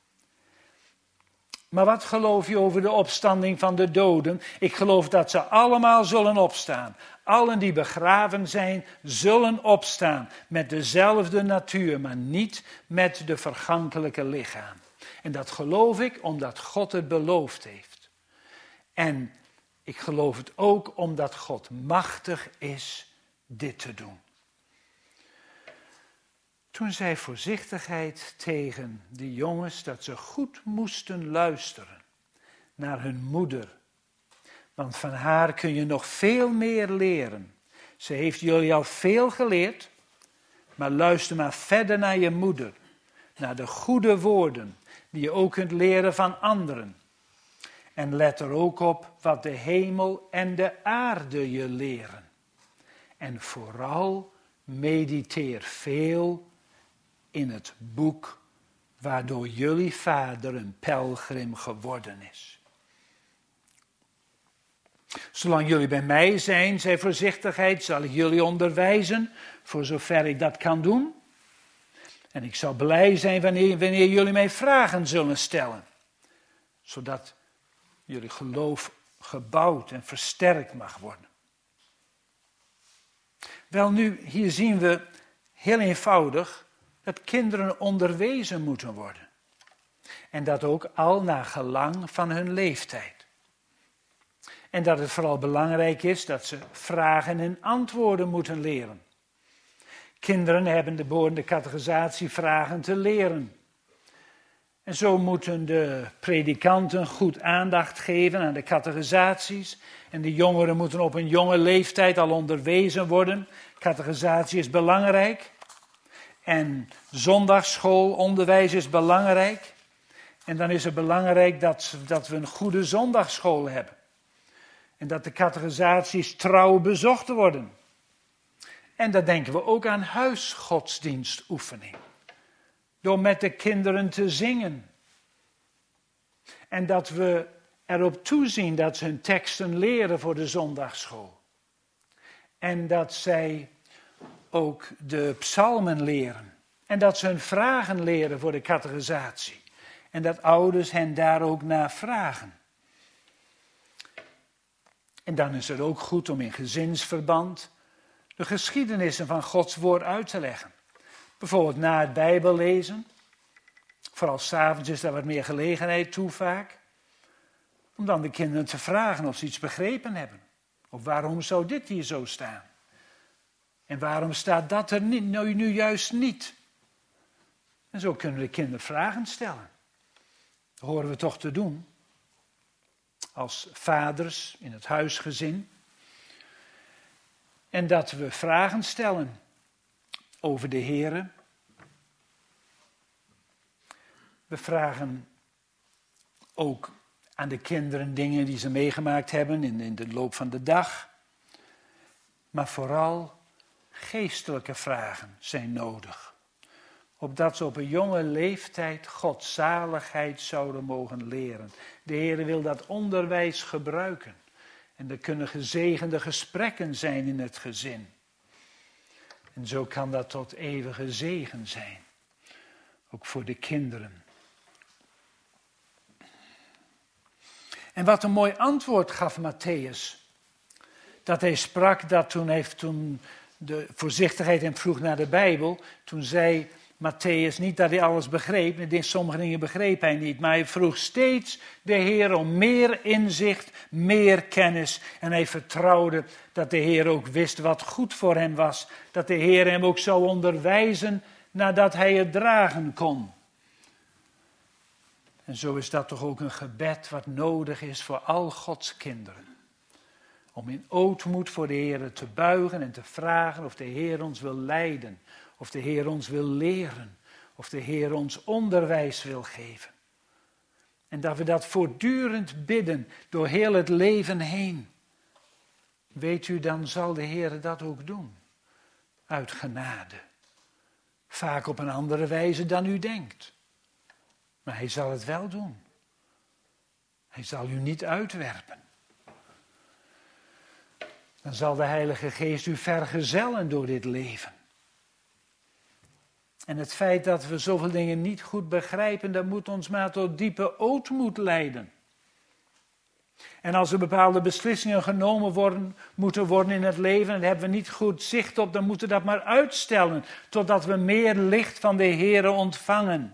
Maar wat geloof je over de opstanding van de doden? Ik geloof dat ze allemaal zullen opstaan. Allen die begraven zijn, zullen opstaan met dezelfde natuur, maar niet met de vergankelijke lichaam. En dat geloof ik omdat God het beloofd heeft. En ik geloof het ook omdat God machtig is dit te doen. Toen zei voorzichtigheid tegen de jongens dat ze goed moesten luisteren naar hun moeder. Want van haar kun je nog veel meer leren. Ze heeft jullie al veel geleerd, maar luister maar verder naar je moeder. Naar de goede woorden die je ook kunt leren van anderen. En let er ook op wat de hemel en de aarde je leren. En vooral mediteer veel in het boek waardoor jullie vader een pelgrim geworden is. Zolang jullie bij mij zijn, zei voorzichtigheid, zal ik jullie onderwijzen, voor zover ik dat kan doen. En ik zal blij zijn wanneer, wanneer jullie mij vragen zullen stellen, zodat jullie geloof gebouwd en versterkt mag worden. Wel nu, hier zien we heel eenvoudig dat kinderen onderwezen moeten worden. En dat ook al naar gelang van hun leeftijd. En dat het vooral belangrijk is dat ze vragen en antwoorden moeten leren. Kinderen hebben de behoorlijke catechisatie vragen te leren. En zo moeten de predikanten goed aandacht geven aan de catechisaties. En de jongeren moeten op een jonge leeftijd al onderwezen worden. Catechisatie is belangrijk. En zondagsschoolonderwijs is belangrijk. En dan is het belangrijk dat, dat we een goede zondagsschool hebben. En dat de catechisaties trouw bezocht worden. En dan denken we ook aan huisgodsdienstoefening. Door met de kinderen te zingen. En dat we erop toezien dat ze hun teksten leren voor de zondagsschool. En dat zij ook de psalmen leren. En dat ze hun vragen leren voor de catechisatie. En dat ouders hen daar ook naar vragen. En dan is het ook goed om in gezinsverband de geschiedenissen van Gods woord uit te leggen. Bijvoorbeeld na het Bijbellezen. Vooral 's avonds is daar wat meer gelegenheid toe vaak. Om dan de kinderen te vragen of ze iets begrepen hebben. Of waarom zou dit hier zo staan? En waarom staat dat er niet, nou, nu juist niet? En zo kunnen de kinderen vragen stellen. Dat horen we toch te doen. Als vaders in het huisgezin. En dat we vragen stellen over de Heere. We vragen ook aan de kinderen dingen die ze meegemaakt hebben in, in de loop van de dag. Maar vooral geestelijke vragen zijn nodig. Opdat ze op een jonge leeftijd godzaligheid zouden mogen leren. De Heere wil dat onderwijs gebruiken. En er kunnen gezegende gesprekken zijn in het gezin. En zo kan dat tot eeuwige zegen zijn. Ook voor de kinderen. En wat een mooi antwoord gaf Matthäus. Dat hij sprak dat toen heeft toen de voorzichtigheid hem vroeg naar de Bijbel. Toen zei Matthäus niet dat hij alles begreep. Sommige dingen begreep hij niet. Maar hij vroeg steeds de Heer om meer inzicht, meer kennis. En hij vertrouwde dat de Heer ook wist wat goed voor hem was. Dat de Heer hem ook zou onderwijzen nadat hij het dragen kon. En zo is dat toch ook een gebed wat nodig is voor al Gods kinderen. Om in ootmoed voor de Heer te buigen en te vragen of de Heer ons wil leiden. Of de Heer ons wil leren. Of de Heer ons onderwijs wil geven. En dat we dat voortdurend bidden door heel het leven heen. Weet u, dan zal de Heer dat ook doen. Uit genade. Vaak op een andere wijze dan u denkt. Maar hij zal het wel doen. Hij zal u niet uitwerpen. Dan zal de Heilige Geest u vergezellen door dit leven. En het feit dat we zoveel dingen niet goed begrijpen, dat moet ons maar tot diepe ootmoed leiden. En als er bepaalde beslissingen genomen worden, moeten worden in het leven, en daar hebben we niet goed zicht op, dan moeten we dat maar uitstellen, totdat we meer licht van de Heere ontvangen.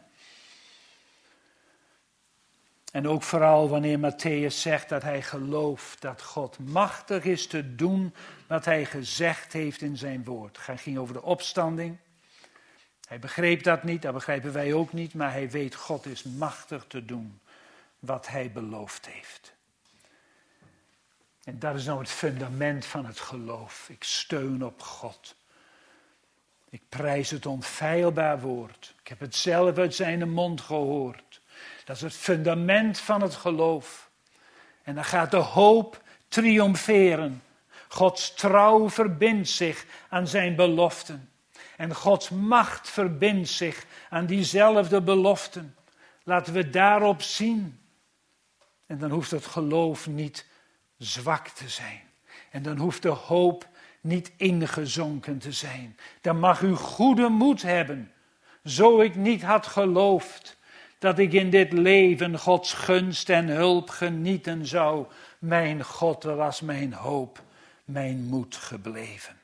En ook vooral wanneer Matthäus zegt dat hij gelooft dat God machtig is te doen wat hij gezegd heeft in zijn woord. Het ging over de opstanding. Hij begreep dat niet, dat begrijpen wij ook niet, maar hij weet God is machtig te doen wat hij beloofd heeft. En dat is nou het fundament van het geloof. Ik steun op God. Ik prijs het onfeilbaar woord. Ik heb het zelf uit zijn mond gehoord. Dat is het fundament van het geloof. En dan gaat de hoop triomferen. Gods trouw verbindt zich aan zijn beloften. En Gods macht verbindt zich aan diezelfde beloften. Laten we daarop zien. En dan hoeft het geloof niet zwak te zijn. En dan hoeft de hoop niet ingezonken te zijn. Dan mag u goede moed hebben. Zo ik niet had geloofd dat ik in dit leven Gods gunst en hulp genieten zou. Mijn God was mijn hoop, mijn moed gebleven.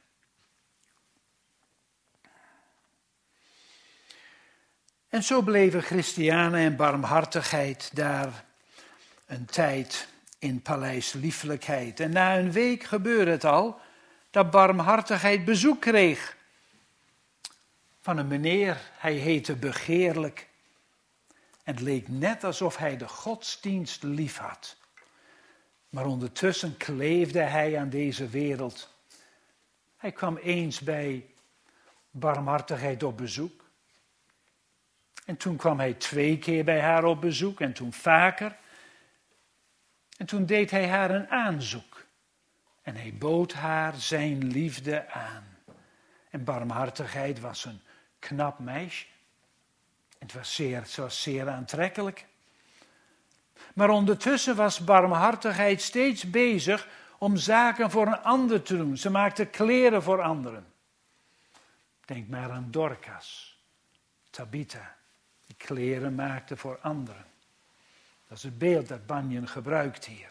En zo bleven Christianen en barmhartigheid daar een tijd in paleis liefelijkheid. En na een week gebeurde het al dat barmhartigheid bezoek kreeg van een meneer. Hij heette Begeerlijk. En het leek net alsof hij de godsdienst lief had. Maar ondertussen kleefde hij aan deze wereld. Hij kwam eens bij barmhartigheid op bezoek. En toen kwam hij twee keer bij haar op bezoek en toen vaker. En toen deed hij haar een aanzoek. En hij bood haar zijn liefde aan. En barmhartigheid was een knap meisje. Het was zeer, ze was zeer aantrekkelijk. Maar ondertussen was barmhartigheid steeds bezig om zaken voor een ander te doen. Ze maakte kleren voor anderen. Denk maar aan Dorcas, Tabitha, die kleren maakte voor anderen. Dat is het beeld dat Bunyan gebruikt hier.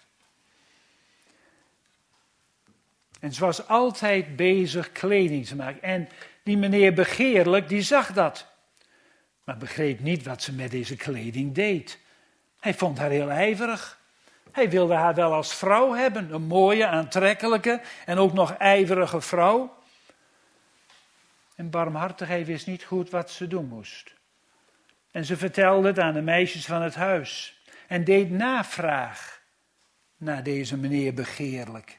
En ze was altijd bezig kleding te maken. En die meneer Begeerlijk, die zag dat. Maar begreep niet wat ze met deze kleding deed. Hij vond haar heel ijverig. Hij wilde haar wel als vrouw hebben. Een mooie, aantrekkelijke en ook nog ijverige vrouw. En barmhartigheid wist niet goed wat ze doen moest. En ze vertelde het aan de meisjes van het huis. En deed navraag naar deze meneer Begeerlijk.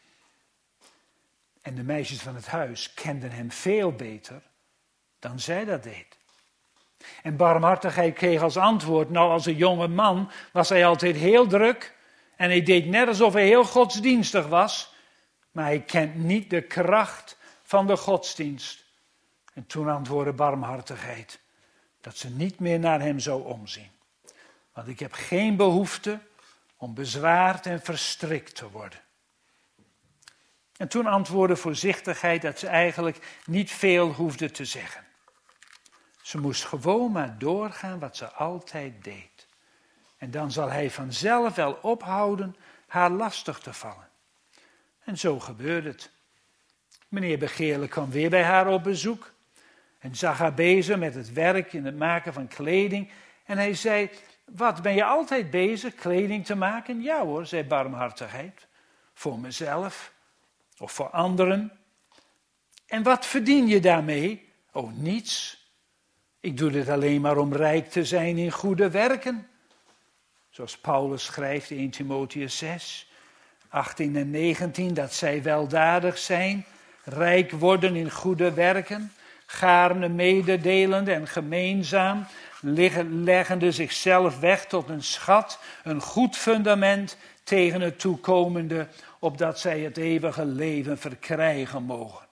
En de meisjes van het huis kenden hem veel beter dan zij dat deed. En barmhartigheid kreeg als antwoord, nou als een jonge man was hij altijd heel druk. En hij deed net alsof hij heel godsdienstig was. Maar hij kent niet de kracht van de godsdienst. En toen antwoordde barmhartigheid dat ze niet meer naar hem zou omzien. Want ik heb geen behoefte om bezwaard en verstrikt te worden. En toen antwoordde voorzichtigheid dat ze eigenlijk niet veel hoefde te zeggen. Ze moest gewoon maar doorgaan wat ze altijd deed. En dan zal hij vanzelf wel ophouden haar lastig te vallen. En zo gebeurde het. Meneer Begeerlijk kwam weer bij haar op bezoek. En zag haar bezig met het werk in het maken van kleding. En hij zei, wat, ben je altijd bezig kleding te maken? Ja hoor, zei barmhartigheid. Voor mezelf of voor anderen. En wat verdien je daarmee? Oh, niets. Ik doe dit alleen maar om rijk te zijn in goede werken. Zoals Paulus schrijft in Eerste Timotheüs zes, achttien en negentien, dat zij weldadig zijn, rijk worden in goede werken, gaarne mededelende en gemeenzaam, leggende zichzelf weg tot een schat, een goed fundament tegen het toekomende, opdat zij het eeuwige leven verkrijgen mogen.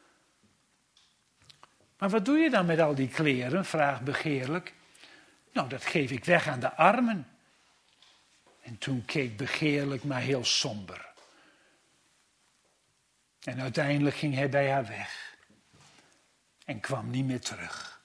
Maar wat doe je dan met al die kleren, vraagt Begeerlijk. Nou, dat geef ik weg aan de armen. En toen keek Begeerlijk maar heel somber. En uiteindelijk ging hij bij haar weg. En kwam niet meer terug.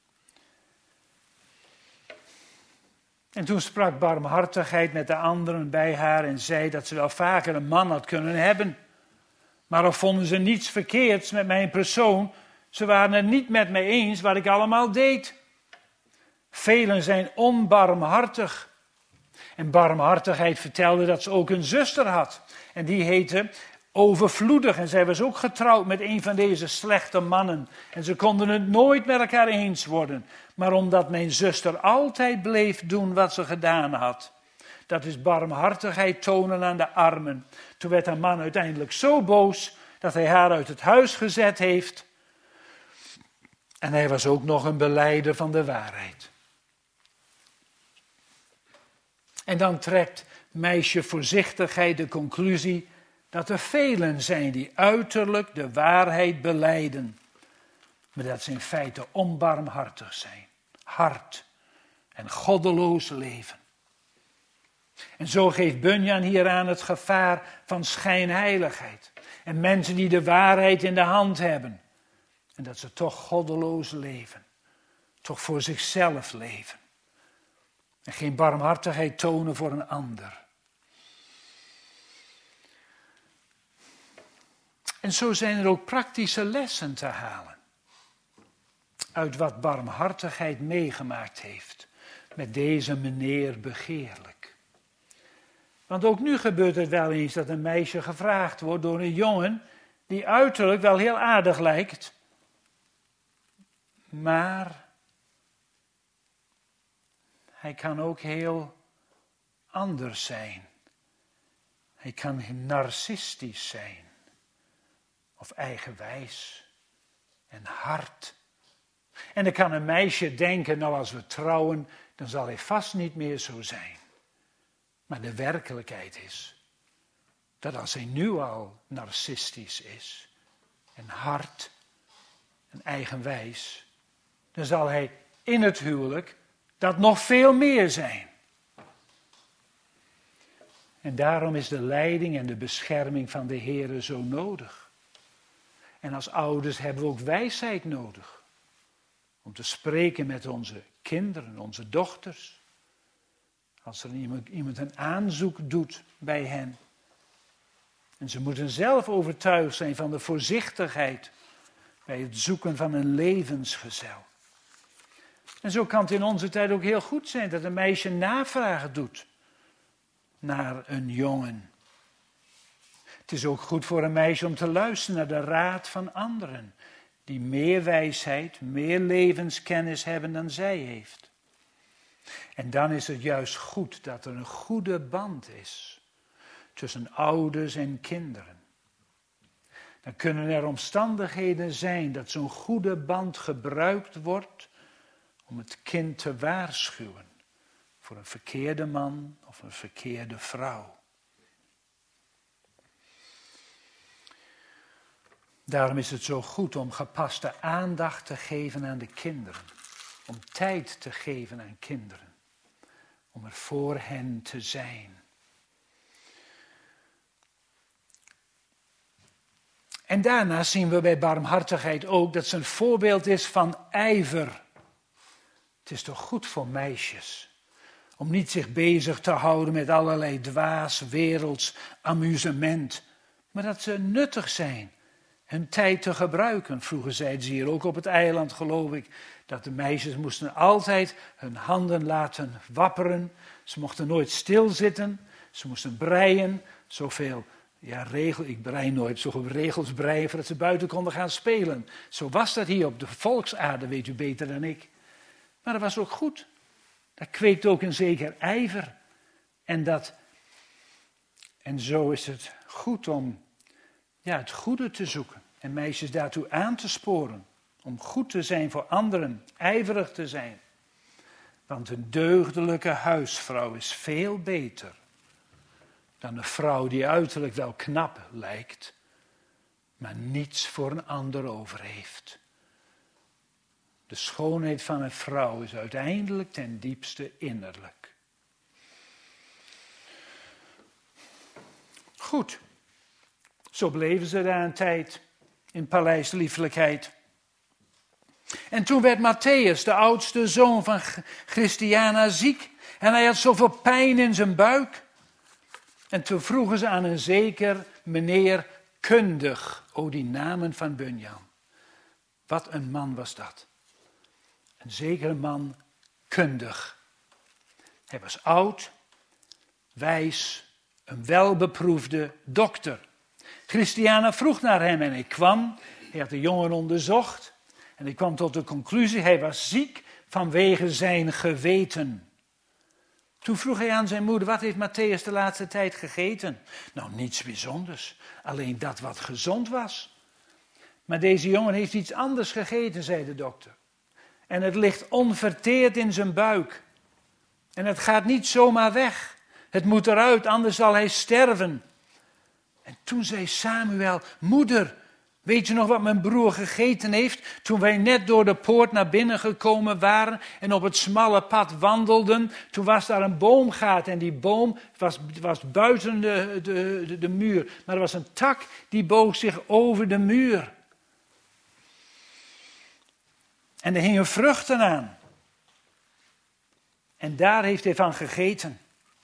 En toen sprak barmhartigheid met de anderen bij haar en zei dat ze wel vaker een man had kunnen hebben. Maar al vonden ze niets verkeerds met mijn persoon, ze waren het niet met mij eens wat ik allemaal deed. Velen zijn onbarmhartig. En barmhartigheid vertelde dat ze ook een zuster had. En die heette Overvloedig. En zij was ook getrouwd met een van deze slechte mannen. En ze konden het nooit met elkaar eens worden. Maar omdat mijn zuster altijd bleef doen wat ze gedaan had. Dat is barmhartigheid tonen aan de armen. Toen werd haar man uiteindelijk zo boos dat hij haar uit het huis gezet heeft. En hij was ook nog een belijder van de waarheid. En dan trekt meisje voorzichtigheid de conclusie dat er velen zijn die uiterlijk de waarheid belijden, maar dat ze in feite onbarmhartig zijn, hard en goddeloos leven. En zo geeft Bunyan hieraan het gevaar van schijnheiligheid en mensen die de waarheid in de hand hebben en dat ze toch goddeloos leven, toch voor zichzelf leven. En geen barmhartigheid tonen voor een ander. En zo zijn er ook praktische lessen te halen. Uit wat barmhartigheid meegemaakt heeft. Met deze meneer Begeerlijk. Want ook nu gebeurt het wel eens dat een meisje gevraagd wordt door een jongen die uiterlijk wel heel aardig lijkt. Maar hij kan ook heel anders zijn. Hij kan narcistisch zijn. Of eigenwijs. En hard. En dan kan een meisje denken, nou als we trouwen, dan zal hij vast niet meer zo zijn. Maar de werkelijkheid is, dat als hij nu al narcistisch is, en hard, en eigenwijs, dan zal hij in het huwelijk dat nog veel meer zijn. En daarom is de leiding en de bescherming van de Heere zo nodig. En als ouders hebben we ook wijsheid nodig. Om te spreken met onze kinderen, onze dochters. Als er iemand, iemand een aanzoek doet bij hen. En ze moeten zelf overtuigd zijn van de voorzichtigheid bij het zoeken van een levensgezel. En zo kan het in onze tijd ook heel goed zijn dat een meisje navragen doet naar een jongen. Het is ook goed voor een meisje om te luisteren naar de raad van anderen, die meer wijsheid, meer levenskennis hebben dan zij heeft. En dan is het juist goed dat er een goede band is tussen ouders en kinderen. Dan kunnen er omstandigheden zijn dat zo'n goede band gebruikt wordt om het kind te waarschuwen voor een verkeerde man of een verkeerde vrouw. Daarom is het zo goed om gepaste aandacht te geven aan de kinderen. Om tijd te geven aan kinderen. Om er voor hen te zijn. En daarna zien we bij barmhartigheid ook dat ze een voorbeeld is van ijver. Het is toch goed voor meisjes om niet zich bezig te houden met allerlei dwaas, werelds, amusement. Maar dat ze nuttig zijn. Hun tijd te gebruiken. Vroeger zeiden ze hier ook op het eiland, geloof ik, dat de meisjes moesten altijd hun handen laten wapperen. Ze mochten nooit stilzitten. Ze moesten breien. Zoveel, ja, regel, ik brei nooit, zoveel regels breien voordat ze buiten konden gaan spelen. Zo was dat hier op de volksaarde, weet u beter dan ik. Maar dat was ook goed. Dat kweekt ook een zeker ijver. En, dat, en zo is het goed om ja, het goede te zoeken. En meisjes daartoe aan te sporen. Om goed te zijn voor anderen. Ijverig te zijn. Want een deugdelijke huisvrouw is veel beter dan een vrouw die uiterlijk wel knap lijkt, maar niets voor een ander over heeft. De schoonheid van een vrouw is uiteindelijk ten diepste innerlijk. Goed, zo bleven ze daar een tijd in paleisliefelijkheid. En toen werd Matthäus, de oudste zoon van Christiana, ziek. En hij had zoveel pijn in zijn buik. En toen vroegen ze aan een zeker meneer Kundig. O, die namen van Bunyan. Wat een man was dat. Een zekere man Kundig. Hij was oud, wijs, een welbeproefde dokter. Christiana vroeg naar hem en hij kwam. Hij had de jongen onderzocht. En hij kwam tot de conclusie, hij was ziek vanwege zijn geweten. Toen vroeg hij aan zijn moeder, wat heeft Matthäus de laatste tijd gegeten? Nou, niets bijzonders, alleen dat wat gezond was. Maar deze jongen heeft iets anders gegeten, zei de dokter. En het ligt onverteerd in zijn buik. En het gaat niet zomaar weg. Het moet eruit, anders zal hij sterven. En toen zei Samuel, moeder, weet je nog wat mijn broer gegeten heeft toen wij net door de poort naar binnen gekomen waren en op het smalle pad wandelden? Toen was daar een boomgaat en die boom was, was buiten de, de, de, de muur. Maar er was een tak die boog zich over de muur. En er hingen vruchten aan. En daar heeft hij van gegeten.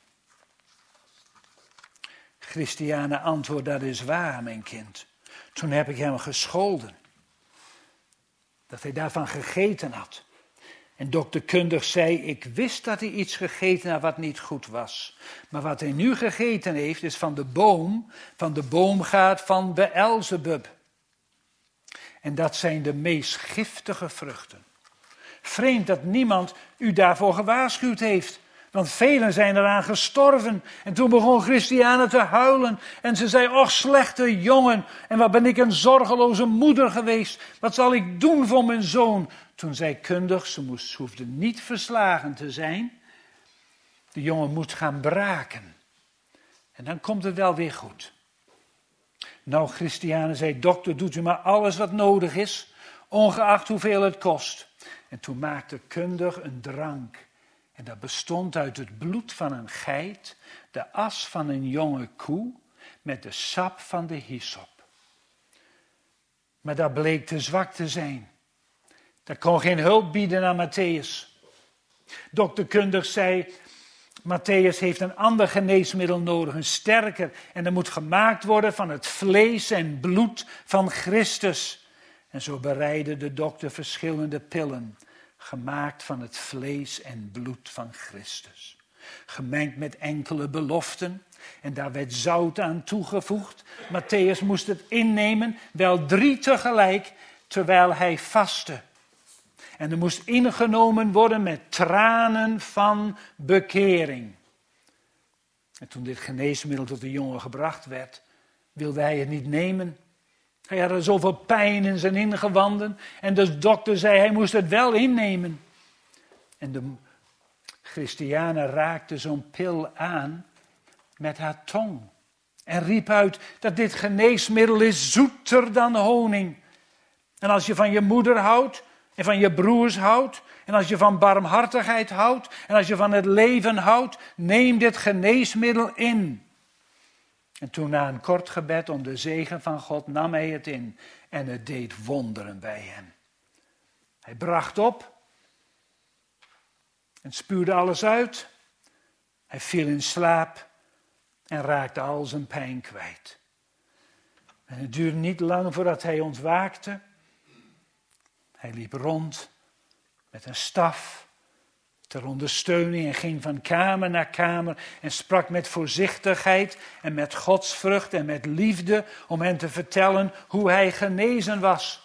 Christiane antwoordt, dat is waar, mijn kind. Toen heb ik hem gescholden. Dat hij daarvan gegeten had. En dokter Kundig zei, ik wist dat hij iets gegeten had wat niet goed was. Maar wat hij nu gegeten heeft, is van de boom, van de boomgaard van Beelzebub. En dat zijn de meest giftige vruchten. Vreemd dat niemand u daarvoor gewaarschuwd heeft. Want velen zijn eraan gestorven. En toen begon Christiane te huilen. En ze zei, och slechte jongen. En wat ben ik een zorgeloze moeder geweest. Wat zal ik doen voor mijn zoon? Toen zei Kundig, ze moest, hoefde niet verslagen te zijn. De jongen moet gaan braken. En dan komt het wel weer goed. Nou, Christiane zei, dokter, doet u maar alles wat nodig is. Ongeacht hoeveel het kost. En toen maakte Kundig een drank. En dat bestond uit het bloed van een geit, de as van een jonge koe, met de sap van de hyssop. Maar dat bleek te zwak te zijn. Dat kon geen hulp bieden aan Matthäus. Dokter Kundig zei, Matthäus heeft een ander geneesmiddel nodig, een sterker. En dat moet gemaakt worden van het vlees en bloed van Christus. En zo bereidde de dokter verschillende pillen. Gemaakt van het vlees en bloed van Christus. Gemengd met enkele beloften. En daar werd zout aan toegevoegd. Matthäus moest het innemen, wel drie tegelijk, terwijl hij vastte. En er moest ingenomen worden met tranen van bekering. En toen dit geneesmiddel tot de jongen gebracht werd, wilde hij het niet nemen. Hij had er zoveel pijn in zijn ingewanden. En de dokter zei, hij moest het wel innemen. En de Christiane raakte zo'n pil aan met haar tong. En riep uit dat dit geneesmiddel is zoeter dan honing. En als je van je moeder houdt en van je broers houdt. En als je van barmhartigheid houdt. En als je van het leven houdt. Neem dit geneesmiddel in. En toen na een kort gebed om de zegen van God nam hij het in. En het deed wonderen bij hem. Hij bracht op. En spuwde alles uit. Hij viel in slaap. En raakte al zijn pijn kwijt. En het duurde niet lang voordat hij ontwaakte. Hij liep rond met een staf ter ondersteuning en ging van kamer naar kamer en sprak met voorzichtigheid en met godsvrucht en met liefde om hen te vertellen hoe hij genezen was.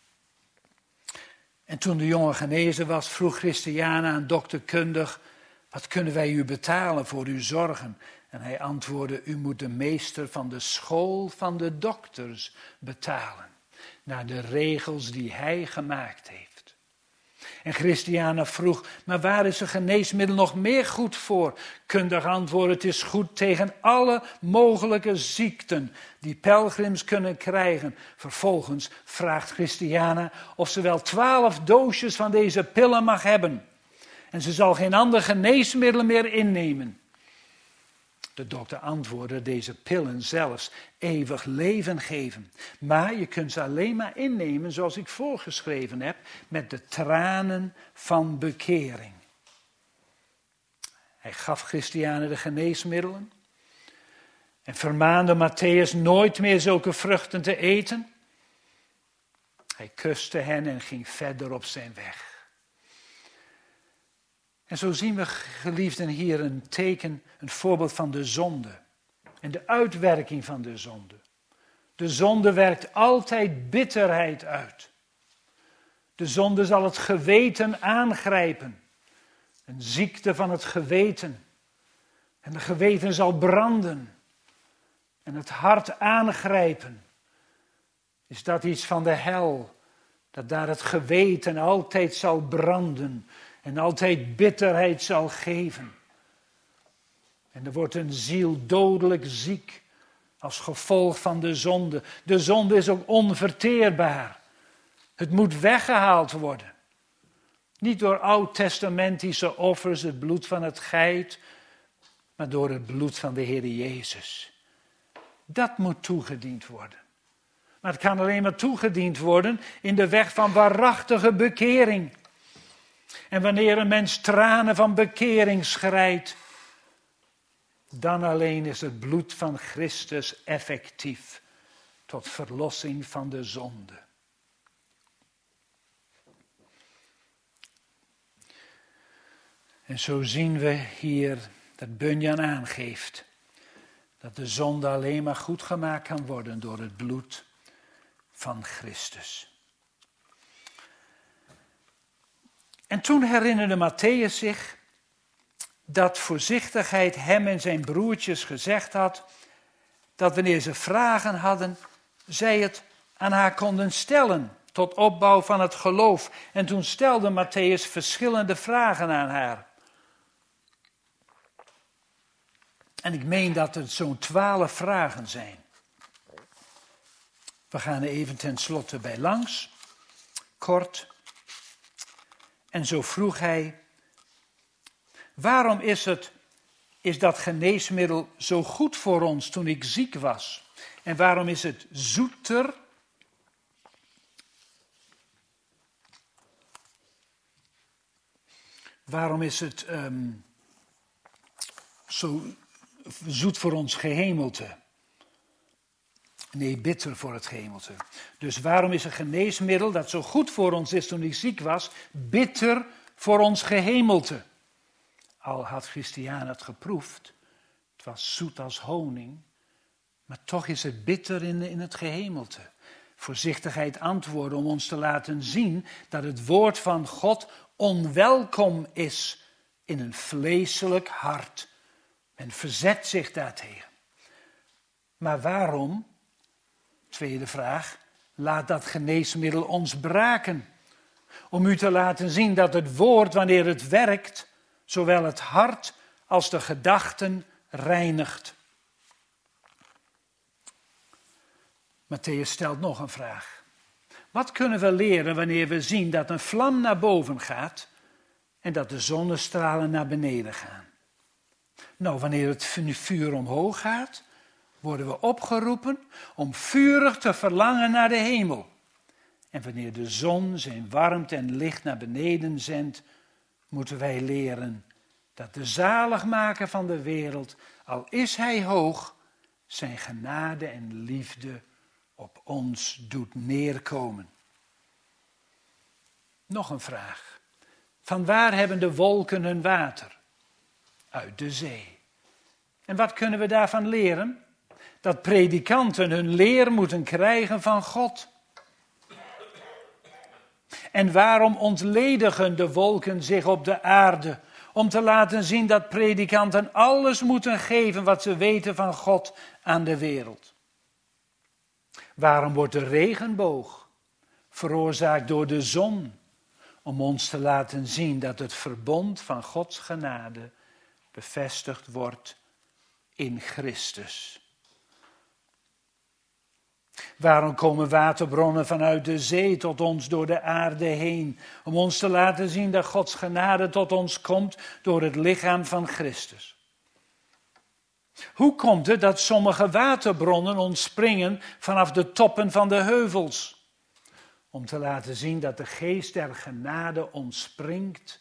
En toen de jongen genezen was, vroeg Christiane aan dokter Kundig, Wat kunnen wij u betalen voor uw zorgen? En hij antwoordde, u moet de meester van de school van de dokters betalen. Naar de regels die hij gemaakt heeft. En Christiana vroeg, maar waar is een geneesmiddel nog meer goed voor? Kundig antwoordde, het is goed tegen alle mogelijke ziekten die pelgrims kunnen krijgen. Vervolgens vraagt Christiana of ze wel twaalf doosjes van deze pillen mag hebben. En ze zal geen ander geneesmiddel meer innemen. De dokter antwoordde, deze pillen zelfs eeuwig leven geven. Maar je kunt ze alleen maar innemen zoals ik voorgeschreven heb, met de tranen van bekering. Hij gaf Christianen de geneesmiddelen en vermaande Matthäus nooit meer zulke vruchten te eten. Hij kuste hen en ging verder op zijn weg. En zo zien we, geliefden, hier een teken, een voorbeeld van de zonde. En de uitwerking van de zonde. De zonde werkt altijd bitterheid uit. De zonde zal het geweten aangrijpen. Een ziekte van het geweten. En de geweten zal branden. En het hart aangrijpen. Is dat iets van de hel? Dat daar het geweten altijd zal branden. En altijd bitterheid zal geven. En er wordt een ziel dodelijk ziek als gevolg van de zonde. De zonde is ook onverteerbaar. Het moet weggehaald worden. Niet door oud-testamentische offers, het bloed van het geit, maar door het bloed van de Heer Jezus. Dat moet toegediend worden. Maar het kan alleen maar toegediend worden in de weg van waarachtige bekering. En wanneer een mens tranen van bekering schreidt, dan alleen is het bloed van Christus effectief tot verlossing van de zonde. En zo zien we hier dat Bunyan aangeeft dat de zonde alleen maar goed gemaakt kan worden door het bloed van Christus. En toen herinnerde Matthäus zich dat voorzichtigheid hem en zijn broertjes gezegd had, dat wanneer ze vragen hadden, zij het aan haar konden stellen, tot opbouw van het geloof. En toen stelde Matthäus verschillende vragen aan haar. En ik meen dat het zo'n twaalf vragen zijn. We gaan er even ten slotte bij langs, kort. En zo vroeg hij, waarom is, het, is dat geneesmiddel zo goed voor ons toen ik ziek was? En waarom is het zoeter Waarom is het um, zo zoet voor ons gehemelte? Nee, bitter voor het gehemelte. Dus waarom is een geneesmiddel dat zo goed voor ons is toen ik ziek was, bitter voor ons gehemelte? Al had Christiaan het geproefd, het was zoet als honing, maar toch is het bitter in, in het gehemelte. Voorzichtigheid antwoorden om ons te laten zien dat het woord van God onwelkom is in een vleeselijk hart. Men verzet zich daartegen. Maar waarom, tweede vraag, laat dat geneesmiddel ons braken? Om u te laten zien dat het woord, wanneer het werkt, zowel het hart als de gedachten reinigt. Matthäus stelt nog een vraag. Wat kunnen we leren wanneer we zien dat een vlam naar boven gaat en dat de zonnestralen naar beneden gaan? Nou, wanneer het vuur omhoog gaat, worden we opgeroepen om vurig te verlangen naar de hemel. En wanneer de zon zijn warmte en licht naar beneden zendt, moeten wij leren dat de zaligmaker van de wereld, al is hij hoog, zijn genade en liefde op ons doet neerkomen. Nog een vraag. Van waar hebben de wolken hun water? Uit de zee. En wat kunnen we daarvan leren? Dat predikanten hun leer moeten krijgen van God. En waarom ontledigen de wolken zich op de aarde? Om te laten zien dat predikanten alles moeten geven wat ze weten van God aan de wereld. Waarom wordt de regenboog veroorzaakt door de zon? Om ons te laten zien dat het verbond van Gods genade bevestigd wordt in Christus. Waarom komen waterbronnen vanuit de zee tot ons door de aarde heen? Om ons te laten zien dat Gods genade tot ons komt door het lichaam van Christus. Hoe komt het dat sommige waterbronnen ontspringen vanaf de toppen van de heuvels? Om te laten zien dat de geest der genade ontspringt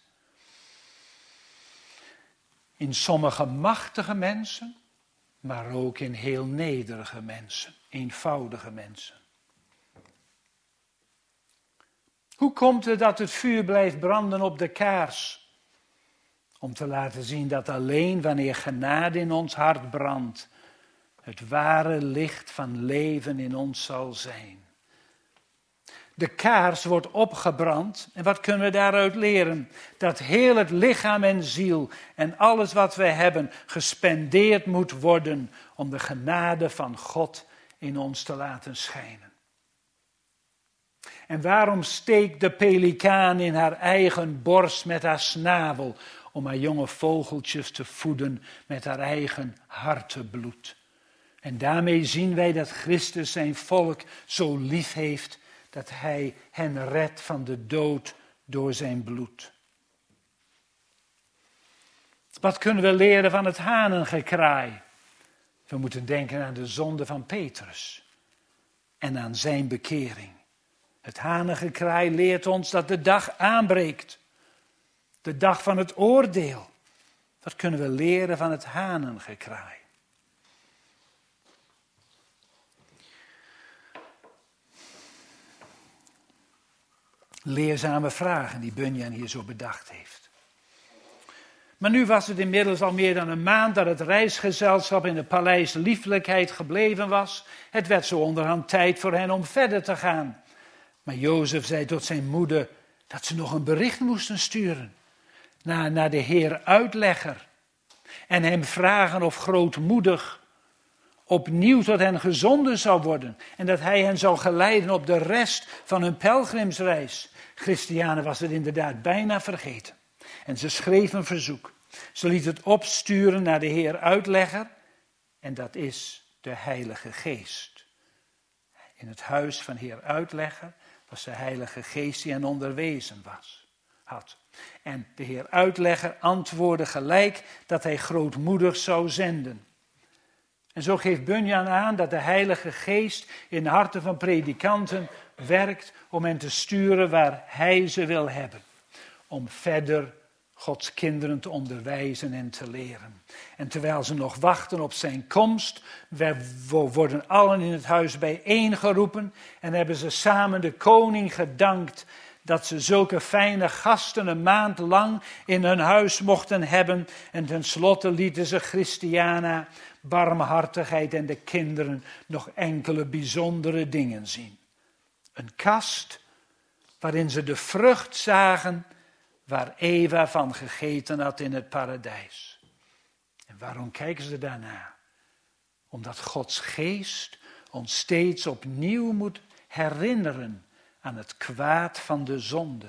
in sommige machtige mensen, maar ook in heel nederige mensen, eenvoudige mensen. Hoe komt het dat het vuur blijft branden op de kaars? Om te laten zien dat alleen wanneer genade in ons hart brandt, het ware licht van leven in ons zal zijn. De kaars wordt opgebrand en wat kunnen we daaruit leren? Dat heel het lichaam en ziel en alles wat we hebben gespendeerd moet worden om de genade van God in ons te laten schijnen. En waarom steekt de pelikaan in haar eigen borst met haar snavel om haar jonge vogeltjes te voeden met haar eigen hartebloed? En daarmee zien wij dat Christus zijn volk zo lief heeft dat hij hen redt van de dood door zijn bloed. Wat kunnen we leren van het hanengekraai? We moeten denken aan de zonde van Petrus en aan zijn bekering. Het hanengekraai leert ons dat de dag aanbreekt. De dag van het oordeel. Wat kunnen we leren van het hanengekraai? Leerzame vragen die Bunyan hier zo bedacht heeft. Maar nu was het inmiddels al meer dan een maand dat het reisgezelschap in het paleis liefelijkheid gebleven was. Het werd zo onderhand tijd voor hen om verder te gaan. Maar Jozef zei tot zijn moeder dat ze nog een bericht moesten sturen naar, naar de Heer uitlegger. En hem vragen of grootmoedig opnieuw tot hen gezonden zou worden. En dat hij hen zou geleiden op de rest van hun pelgrimsreis. Christianen was het inderdaad bijna vergeten. En ze schreef een verzoek. Ze liet het opsturen naar de Heer uitlegger. En dat is de Heilige Geest. In het huis van Heer uitlegger was de Heilige Geest die hen onderwezen was, had. En de Heer uitlegger antwoordde gelijk dat hij grootmoedig zou zenden. En zo geeft Bunyan aan dat de Heilige Geest in de harten van predikanten werkt om hen te sturen waar hij ze wil hebben. Om verder Gods kinderen te onderwijzen en te leren. En terwijl ze nog wachten op zijn komst, worden allen in het huis bijeengeroepen en hebben ze samen de koning gedankt dat ze zulke fijne gasten een maand lang in hun huis mochten hebben. En tenslotte lieten ze Christiana, barmhartigheid en de kinderen nog enkele bijzondere dingen zien. Een kast waarin ze de vrucht zagen waar Eva van gegeten had in het paradijs. En waarom kijken ze daarna? Omdat Gods geest ons steeds opnieuw moet herinneren aan het kwaad van de zonde.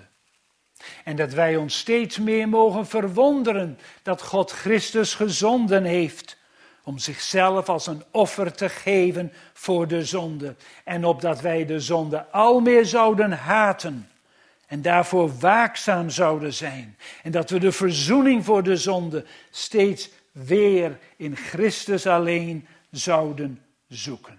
En dat wij ons steeds meer mogen verwonderen dat God Christus gezonden heeft om zichzelf als een offer te geven voor de zonde. En opdat wij de zonde al meer zouden haten en daarvoor waakzaam zouden zijn. En dat we de verzoening voor de zonde steeds weer in Christus alleen zouden zoeken.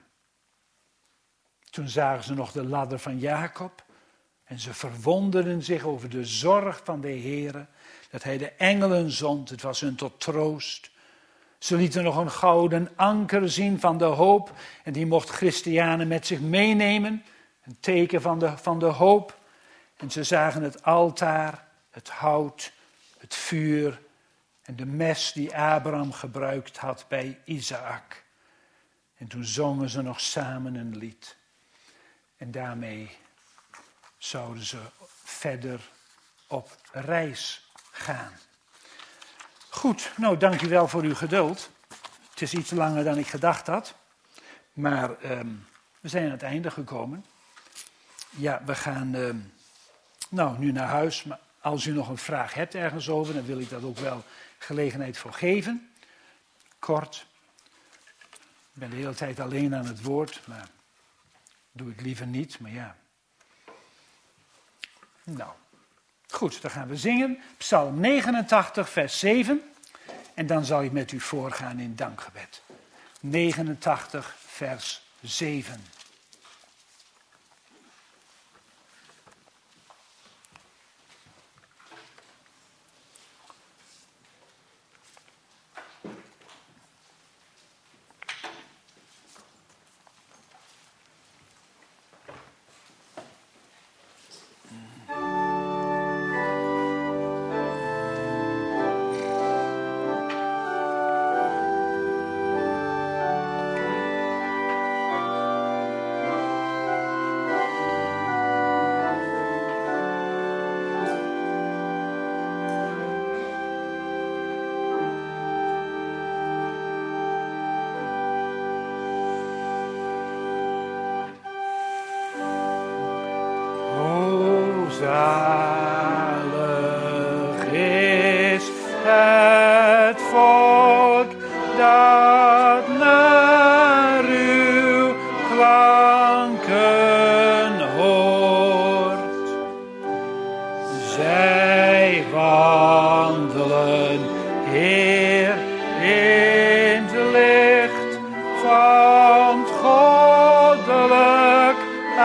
Toen zagen ze nog de ladder van Jacob en ze verwonderden zich over de zorg van de Heere, dat hij de engelen zond, het was hun tot troost. Ze lieten nog een gouden anker zien van de hoop en die mocht Christianen met zich meenemen, een teken van de, van de hoop. En ze zagen het altaar, het hout, het vuur en de mes die Abraham gebruikt had bij Isaac. En toen zongen ze nog samen een lied. En daarmee zouden ze verder op reis gaan. Goed, nou dank u wel voor uw geduld. Het is iets langer dan ik gedacht had, maar um, we zijn aan het einde gekomen. Ja, we gaan um, nou, nu naar huis, maar als u nog een vraag hebt ergens over, dan wil ik dat ook wel gelegenheid voor geven. Kort. Ik ben de hele tijd alleen aan het woord, maar doe ik liever niet, maar ja. Nou, goed, dan gaan we zingen. Psalm negenentachtig, vers zeven. En dan zal ik met u voorgaan in dankgebed. negenentachtig, vers zeven. Zalig is het volk dat naar uw klanken hoort. Zij wandelen, Heer, in het licht van het goddelijk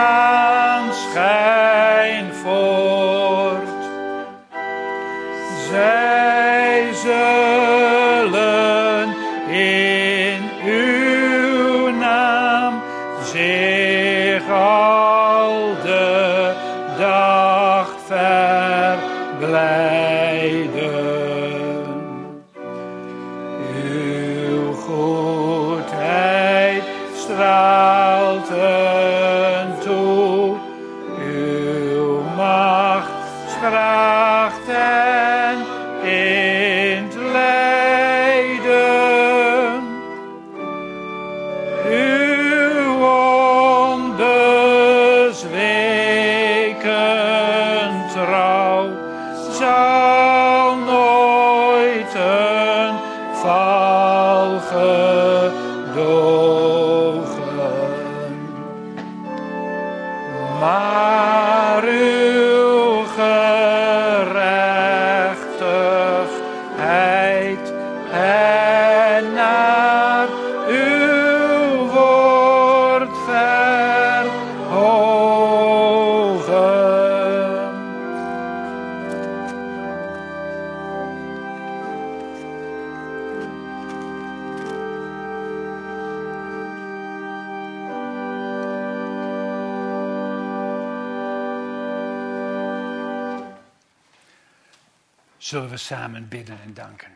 aanschijn voort. Zij zullen in uw naam zich al de dag verblijden. Uw goedheid straalt hen toe, uw macht schraagt hen in het lijden. Uw onbezweken trouw zal nooit een val gedogen. Maar uw gerechtigheid en naar uw woord verhogen. Zullen we samen bidden en danken.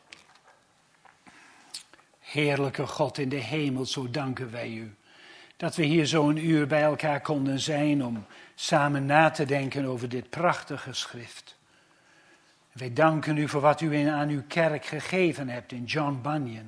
Heerlijke God in de hemel, zo danken wij u. Dat we hier zo'n uur bij elkaar konden zijn om samen na te denken over dit prachtige schrift. Wij danken u voor wat u in, aan uw kerk gegeven hebt in John Bunyan.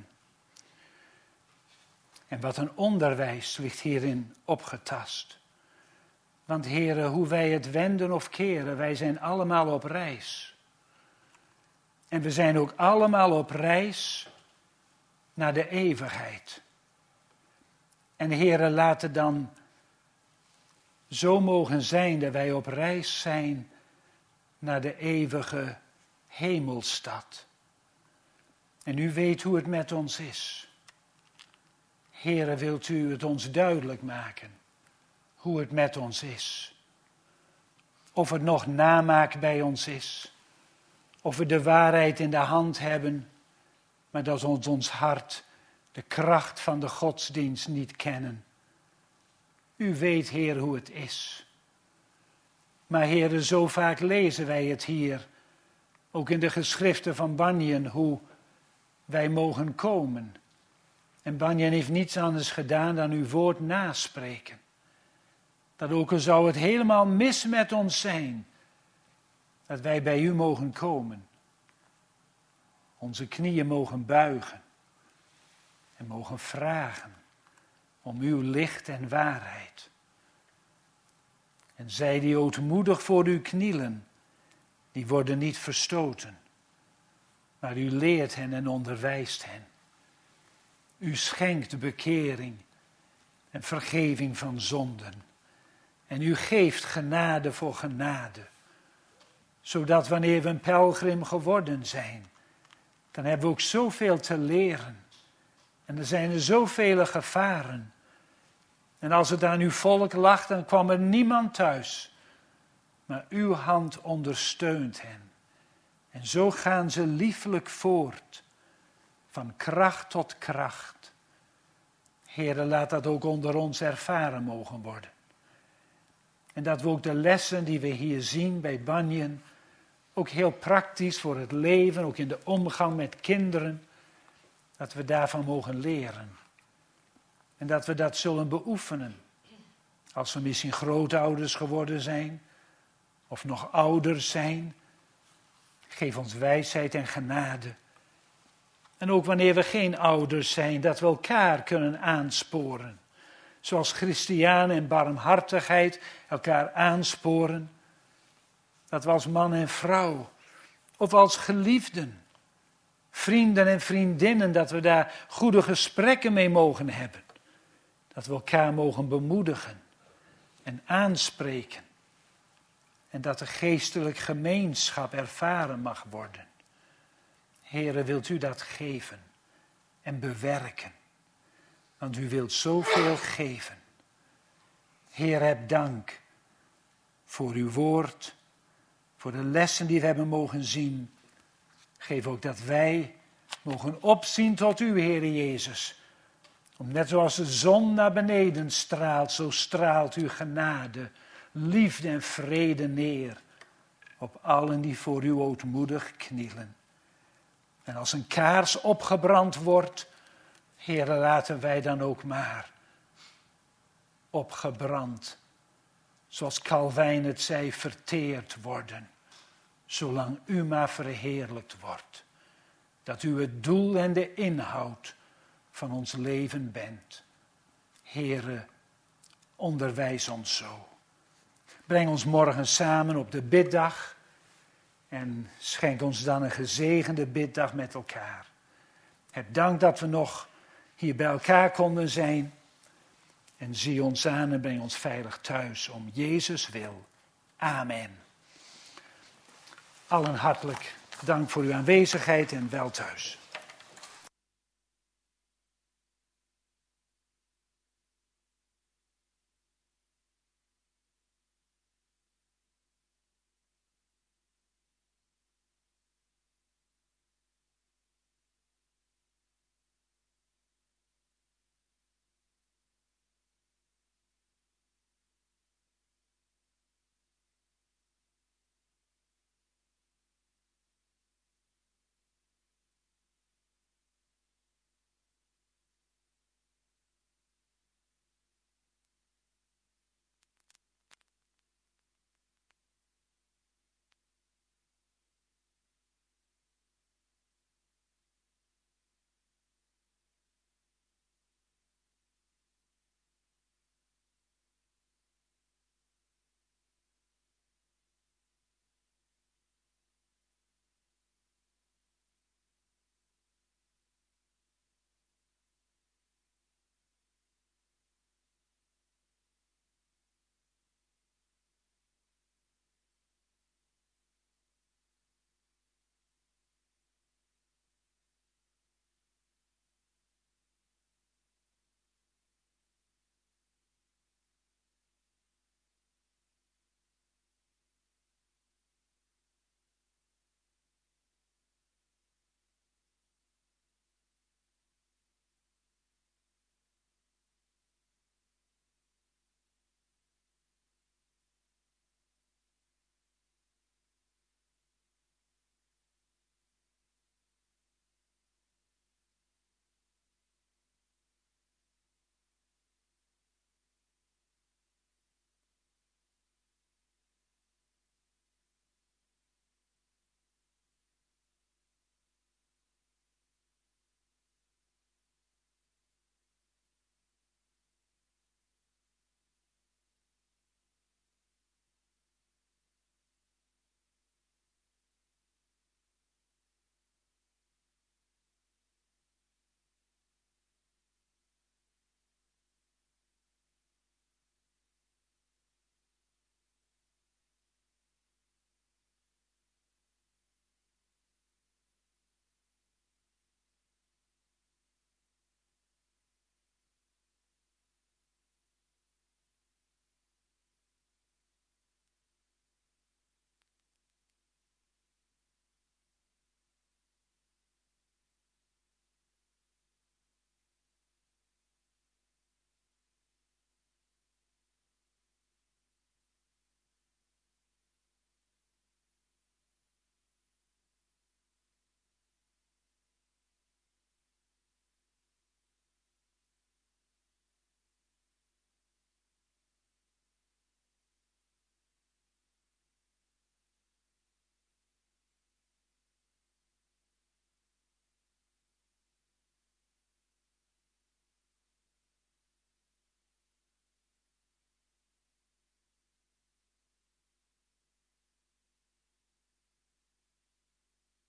En wat een onderwijs ligt hierin opgetast. Want heren, hoe wij het wenden of keren, wij zijn allemaal op reis. En we zijn ook allemaal op reis naar de eeuwigheid. En heren, laat het dan zo mogen zijn dat wij op reis zijn naar de eeuwige hemelstad. En u weet hoe het met ons is. Heren, wilt u het ons duidelijk maken hoe het met ons is? Of het nog namaak bij ons is? Of we de waarheid in de hand hebben, maar dat ons, ons hart de kracht van de godsdienst niet kennen. U weet, Heer, hoe het is. Maar Heer, zo vaak lezen wij het hier, ook in de geschriften van Bunyan, hoe wij mogen komen. En Bunyan heeft niets anders gedaan dan uw woord naspreken. Dat ook al zou het helemaal mis met ons zijn, Dat wij bij u mogen komen. Onze knieën mogen buigen. En mogen vragen om uw licht en waarheid. En zij die ootmoedig voor u knielen, die worden niet verstoten. Maar u leert hen en onderwijst hen. U schenkt bekering en vergeving van zonden. En u geeft genade voor genade. Zodat wanneer we een pelgrim geworden zijn, dan hebben we ook zoveel te leren. En er zijn er zoveel gevaren. En als het aan uw volk lag, dan kwam er niemand thuis. Maar uw hand ondersteunt hen. En zo gaan ze liefelijk voort. Van kracht tot kracht. Heere, laat dat ook onder ons ervaren mogen worden. En dat we ook de lessen die we hier zien bij Banyan, ook heel praktisch voor het leven, ook in de omgang met kinderen, dat we daarvan mogen leren. En dat we dat zullen beoefenen. Als we misschien grootouders geworden zijn, of nog ouders zijn, geef ons wijsheid en genade. En ook wanneer we geen ouders zijn, dat we elkaar kunnen aansporen. Zoals Christianen en barmhartigheid elkaar aansporen. Dat we als man en vrouw, of als geliefden, vrienden en vriendinnen, dat we daar goede gesprekken mee mogen hebben. Dat we elkaar mogen bemoedigen en aanspreken. En dat de geestelijk gemeenschap ervaren mag worden. Heere, wilt u dat geven en bewerken? Want u wilt zoveel geven. Heer, heb dank voor uw woord, voor de lessen die we hebben mogen zien. Geef ook dat wij mogen opzien tot u, Heere Jezus. Om net zoals de zon naar beneden straalt, zo straalt uw genade, liefde en vrede neer op allen die voor u ootmoedig knielen. En als een kaars opgebrand wordt, Heere, laten wij dan ook maar opgebrand, zoals Calvijn het zei, verteerd worden, zolang u maar verheerlijkt wordt. Dat u het doel en de inhoud van ons leven bent. Heere, onderwijs ons zo. Breng ons morgen samen op de biddag en schenk ons dan een gezegende biddag met elkaar. Heb dank dat we nog hier bij elkaar konden zijn. En zie ons aan en breng ons veilig thuis om Jezus wil. Amen. Allen hartelijk dank voor uw aanwezigheid en wel thuis.